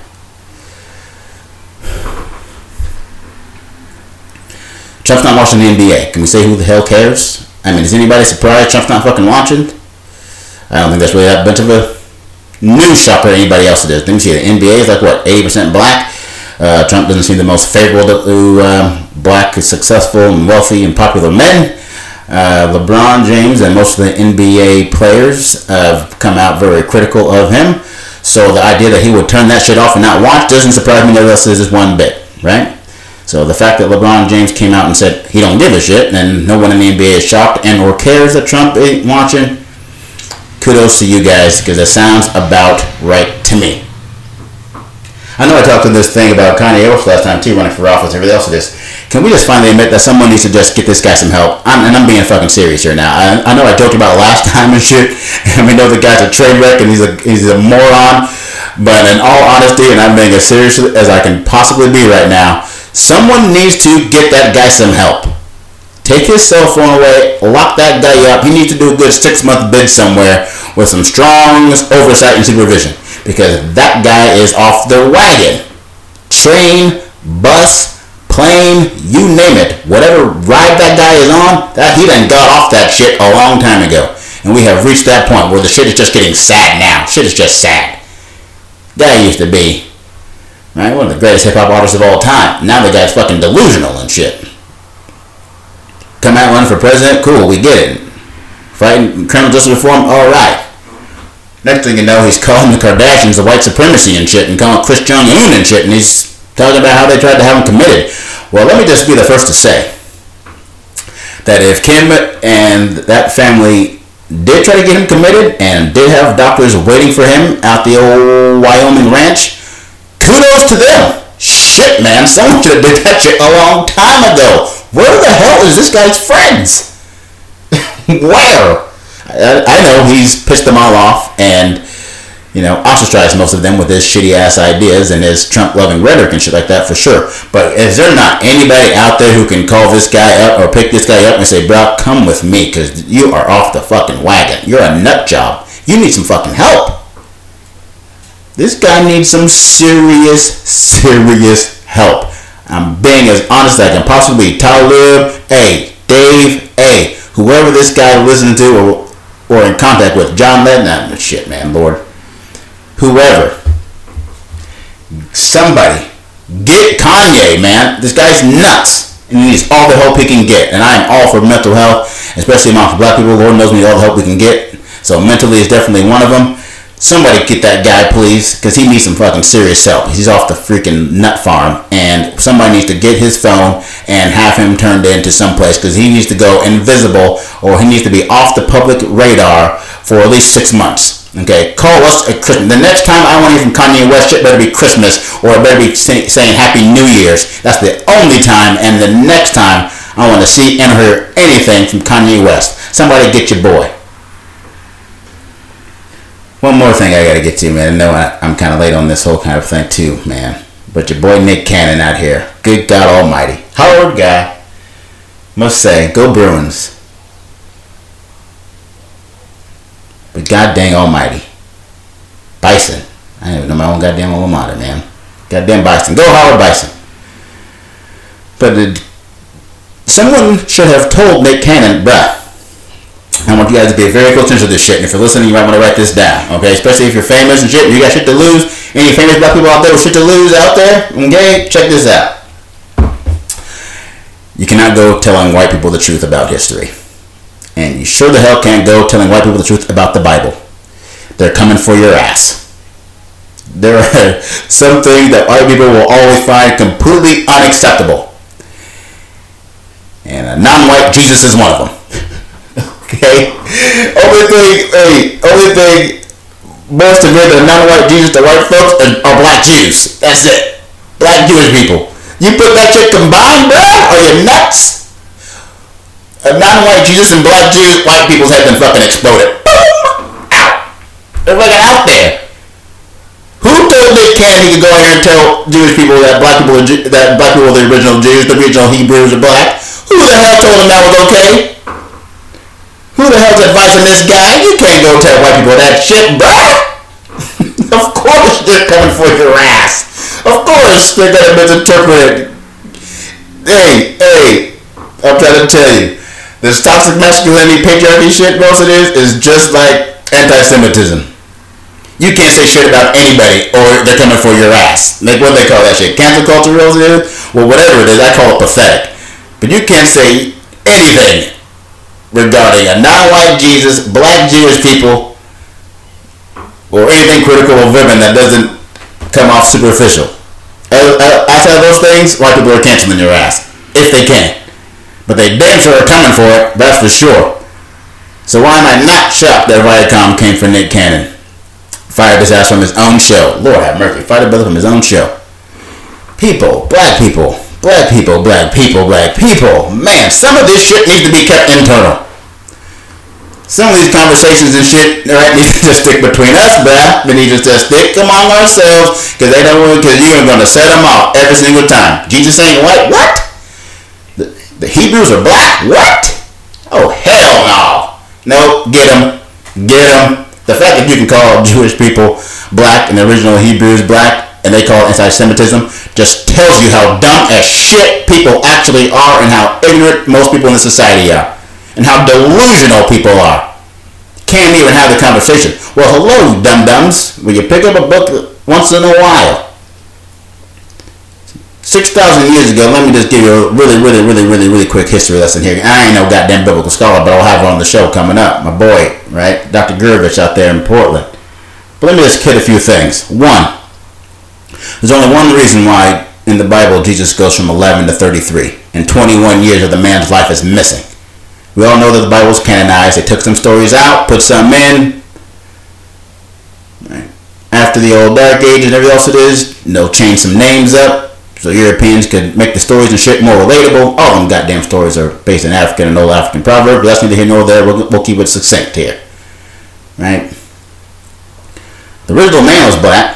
Trump's not watching the NBA. Can we say who the hell cares? I mean, is anybody surprised Trump's not fucking watching? I don't think that's really that much of a news shock for anybody else it is. Let me see, the NBA is like, what, 80% black? Trump doesn't seem the most favorable to black, successful, and wealthy, and popular men. LeBron James and most of the NBA players have come out very critical of him. So the idea that he would turn that shit off and not watch doesn't surprise me nevertheless just one bit, right? So the fact that LeBron James came out and said he don't give a shit, and no one in the NBA is shocked and or cares that Trump ain't watching, kudos to you guys, because it sounds about right to me. I know I talked to this thing about Kanye West last time too, running for office and everything else of this. Can we just finally admit that someone needs to just get this guy some help? I'm being fucking serious here now. I know I joked about it last time and shit, and we know the guy's a train wreck and he's a moron, but in all honesty, and I'm being as serious as I can possibly be right now, someone needs to get that guy some help. Take his cell phone away, lock that guy up. He needs to do a good 6-month bid somewhere with some strong oversight and supervision, because that guy is off the wagon. Train, bus, plane, you name it. Whatever ride that guy is on, that he done got off that shit a long time ago. And we have reached that point where the shit is just getting sad now. Shit is just sad. Guy used to be, right, one of the greatest hip-hop artists of all time. Now the guy's fucking delusional and shit. Come out running for president? Cool, we get it. Fighting criminal justice reform? Alright. Next thing you know, he's calling the Kardashians the white supremacy and shit, and calling Chris Jong-un and shit, and he's talking about how they tried to have him committed. Well, let me just be the first to say that if Kim and that family did try to get him committed and did have doctors waiting for him out the old Wyoming ranch, kudos to them. Shit, man, someone should have did that shit a long time ago. Where the hell is this guy's friends? Where? I know he's pissed them all off and, ostracized most of them with his shitty ass ideas and his Trump loving rhetoric and shit like that for sure. But is there not anybody out there who can call this guy up or pick this guy up and say, bro, come with me because you are off the fucking wagon. You're a nut job. You need some fucking help. This guy needs some serious help. I'm being as honest as I can possibly be. Talib, A, Dave, A, whoever this guy listened to or in contact with, John Lennon, shit, man, Lord. Whoever. Somebody. Get Kanye, man. This guy's nuts. And he needs all the help he can get. And I am all for mental health, especially amongst black people. Lord knows we need all the help we can get. So mentally is definitely one of them. Somebody get that guy, please, because he needs some fucking serious help. He's off the freaking nut farm, and somebody needs to get his phone and have him turned into someplace because he needs to go invisible or he needs to be off the public radar for at least 6 months. Okay, call us at Christmas. The next time I want to hear from Kanye West, shit better be Christmas or it better be saying Happy New Year's. That's the only time, and the next time I want to see and hear anything from Kanye West. Somebody get your boy. One more thing I gotta get to, man. I know I'm kind of late on this whole kind of thing too, man. But your boy Nick Cannon out here. Good God Almighty. Howard guy. Must say, go Bruins. But God dang Almighty. Bison. I don't even know my own goddamn alma mater, man. Goddamn Bison. Go Howard Bison. But someone should have told Nick Cannon, bruh, I want you guys to pay very close attention to this shit. And if you're listening, you might want to write this down. Okay? Especially if you're famous and shit. You got shit to lose. Any famous black people out there with shit to lose out there? Okay? Check this out. You cannot go telling white people the truth about history. And you sure the hell can't go telling white people the truth about the Bible. They're coming for your ass. There are some things that white people will always find completely unacceptable. And a non-white Jesus is one of them. Okay? Only thing most severe than non-white Jesus to white folks are black Jews. That's it. Black Jewish people. You put that shit combined, bro? Are you nuts? A non-white Jesus and black Jews, white people's head been fucking exploded. Boom! Out! They're fucking out there. Who told Nick Cannon he could go out here and tell Jewish people that black people are the original Jews, the original Hebrews are black? Who the hell told him that was okay? Who the hell's advising this guy? You can't go tell white people that shit, bruh. Of course they're coming for your ass. Of course they're gonna misinterpret it. Hey, I'm trying to tell you, this toxic masculinity, patriarchy shit, most of it is just like anti-Semitism. You can't say shit about anybody or they're coming for your ass. Like, what do they call that shit? Cancel culture, Rose is? Well, whatever it is, I call it pathetic. But you can't say anything regarding a non-white Jesus, black Jewish people, or anything critical of women that doesn't come off superficial. Outside of those things, white people are canceling your ass. If they can. But they damn sure are coming for it, that's for sure. So why am I not shocked that Viacom came for Nick Cannon? Fired his ass from his own show. Lord have mercy. Fired a brother from his own show. People, black people. Black people. Man, some of this shit needs to be kept internal. Some of these conversations and shit, right, need to just stick between us, bruh. They need to just stick among ourselves, because they don't want, because you're going to set them off every single time. Jesus ain't white. What? The Hebrews are black. What? Oh, hell no. No, get them. The fact that you can call Jewish people black and the original Hebrews black, and they call it anti-Semitism, just tells you how dumb as shit people actually are and how ignorant most people in the society are. And how delusional people are. Can't even have the conversation. Well, hello, dum-dums. Will you pick up a book once in a while? 6,000 years ago, let me just give you a really quick history lesson here. I ain't no goddamn biblical scholar, but I'll have her on the show coming up. My boy, right? Dr. Gurvich out there in Portland. But let me just hit a few things. One, there's only one reason why in the Bible Jesus goes from 11 to 33. And 21 years of the man's life is missing. We all know that the Bible's canonized. They took some stories out, put some in. Right. After the old Dark Age and everything else it is, they'll change some names up so Europeans could make the stories and shit more relatable. All them goddamn stories are based in African and old African proverbs. That's neither here nor there. We'll keep it succinct here. Right? The original man was black.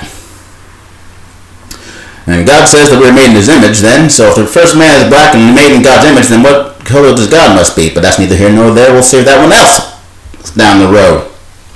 And God says that we're made in his image then. So if the first man is black and made in God's image, then what color does God must be? But that's neither here nor there. We'll save that one else down the road.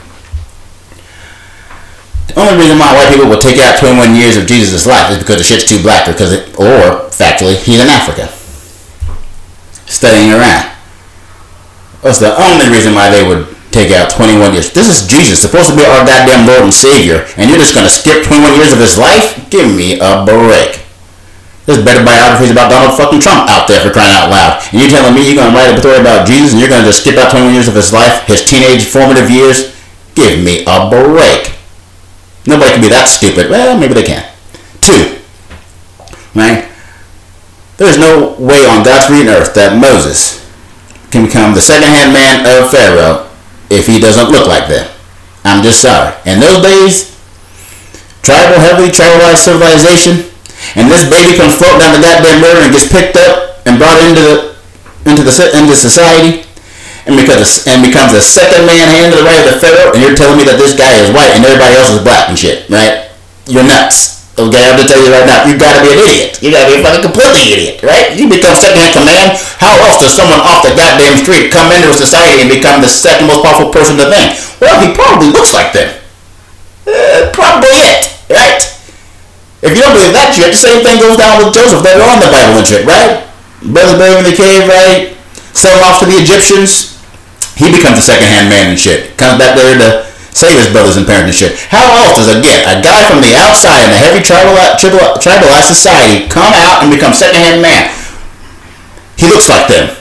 The only reason why white people will take out 21 years of Jesus' life is because the shit's too black, or factually, he's in Africa. Studying around. That's the only reason why they would take out 21 years. This is Jesus, supposed to be our goddamn Lord and Savior, and you're just going to skip 21 years of his life? Give me a break. There's better biographies about Donald fucking Trump out there for crying out loud. And you're telling me you're going to write a story about Jesus and you're going to just skip out 21 years of his life, his teenage formative years? Give me a break. Nobody can be that stupid. Well, maybe they can. 2. Right? There's no way on God's green earth that Moses can become the second-hand man of Pharaoh if he doesn't look like them. I'm just sorry. In those days, heavily tribalized civilization, and this baby comes floating down the goddamn river and gets picked up and brought into society and becomes a second man hand to the right of the Pharaoh, and you're telling me that this guy is white and everybody else is black and shit, right? You're nuts. Okay, I have to tell you right now, you gotta be an idiot. You gotta be a fucking completely idiot, right? You become second-hand command. How else does someone off the goddamn street come into a society and become the second most powerful person in the thing? Well, he probably looks like them. Probably it, right? If you don't believe that shit, the same thing goes down with Joseph. They're on the Bible and shit, right? Brothers buried in the cave, right? Sell him off to the Egyptians. He becomes a second-hand man and shit. Comes back there to save his brothers and parents and shit. How else does a guy from the outside in a heavy tribalized society come out and become second-hand man? He looks like them.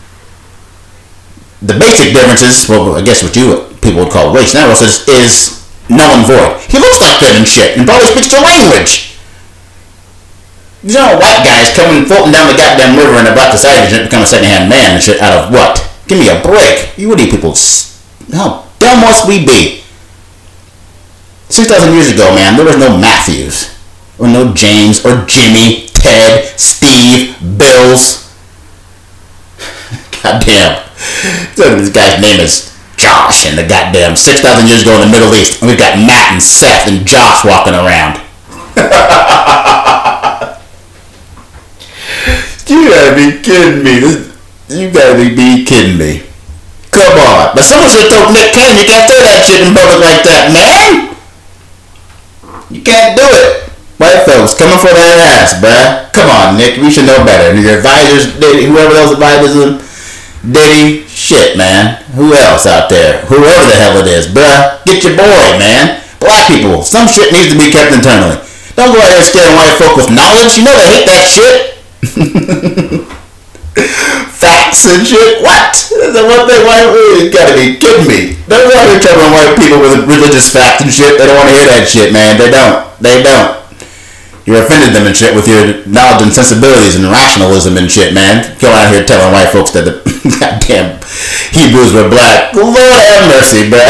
The basic differences, well, I guess what people would call race now, is null and void. He looks like them and shit, and probably speaks their language. These are white guys coming floating down the goddamn river in a black society to become a second-hand man and shit out of what? Give me a break. You would people. How dumb must we be? 6,000 years ago, man, there was no Matthews, or no James, or Jimmy, Ted, Steve, Bills. Goddamn. This guy's name is Josh, and the goddamn 6,000 years ago in the Middle East, and we've got Matt and Seth and Josh walking around. You gotta be kidding me. You gotta be kidding me. Come on. But someone should have told Nick Cannon you can't say that shit in public like that, man. You can't do it. White folks coming for that ass, bruh. Come on, Nick. We should know better. And your advisors, whoever else advises them, Diddy, shit, man. Who else out there? Whoever the hell it is, bruh. Get your boy, man. Black people. Some shit needs to be kept internally. Don't go out here scaring white folk with knowledge. You know they hate that shit. Facts and shit. What? The one thing white people, you gotta be kidding me. Don't go out here troubling white people with religious facts and shit. They don't want to hear that shit, man. They don't. You offended them and shit with your knowledge and sensibilities and rationalism and shit, man. Go out here telling white folks that the goddamn Hebrews were black. Lord have mercy, bruh.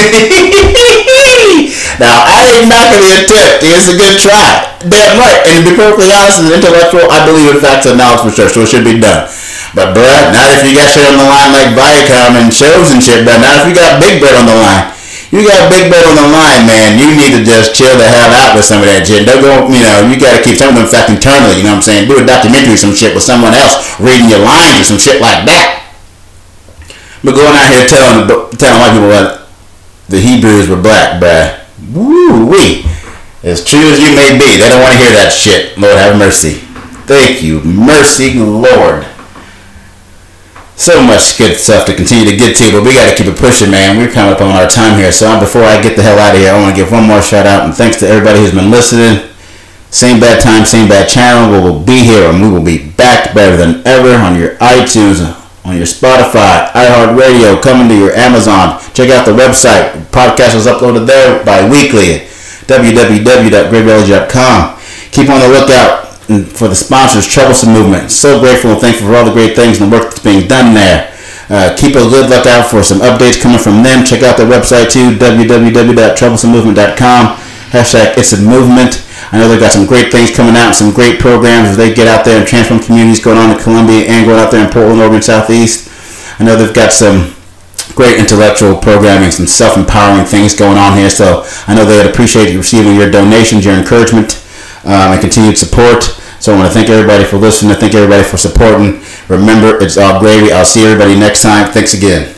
Now, I ain't knocking the attempt. It's a good try. Damn right. And to be perfectly honest and intellectual, I believe in facts and knowledge for sure, so it should be done. But, bruh, not if you got shit on the line like Viacom and shows and shit, bruh. Not if you got Big Bird on the line. You got Big Bird on the line, man. You need to just chill the hell out with some of that shit. Don't go, you gotta keep some of them facts internally, you know what I'm saying? Do a documentary or some shit with someone else reading your lines or some shit like that. But going out here telling white people that the Hebrews were black, bruh. Woo-wee. As true as you may be, they don't want to hear that shit. Lord have mercy. Thank you. Mercy, Lord. So much good stuff to continue to get to, but we got to keep it pushing, man. We're coming up on our time here. So before I get the hell out of here, I want to give one more shout out and thanks to everybody who's been listening. Same bad time, same bad channel. We will be here and we will be back better than ever on your iTunes, on your Spotify, iHeartRadio, coming to your Amazon. Check out the website. The podcast is uploaded there bi-weekly. www.greatreligy.com. Keep on the lookout for the sponsors, Troublesome Movement. So grateful and thankful for all the great things and the work that's being done there. Keep a good lookout for some updates coming from them. Check out their website too, www.troublesomemovement.com. #It'sAMovement. I know they've got some great things coming out and some great programs as they get out there and transform communities going on in Columbia and going out there in Portland, Oregon, Southeast. I know they've got some great intellectual programming, some self-empowering things going on here. So I know they'd appreciate receiving your donations, your encouragement, and continued support. So I want to thank everybody for listening. I thank everybody for supporting. Remember, it's all gravy. I'll see everybody next time. Thanks again.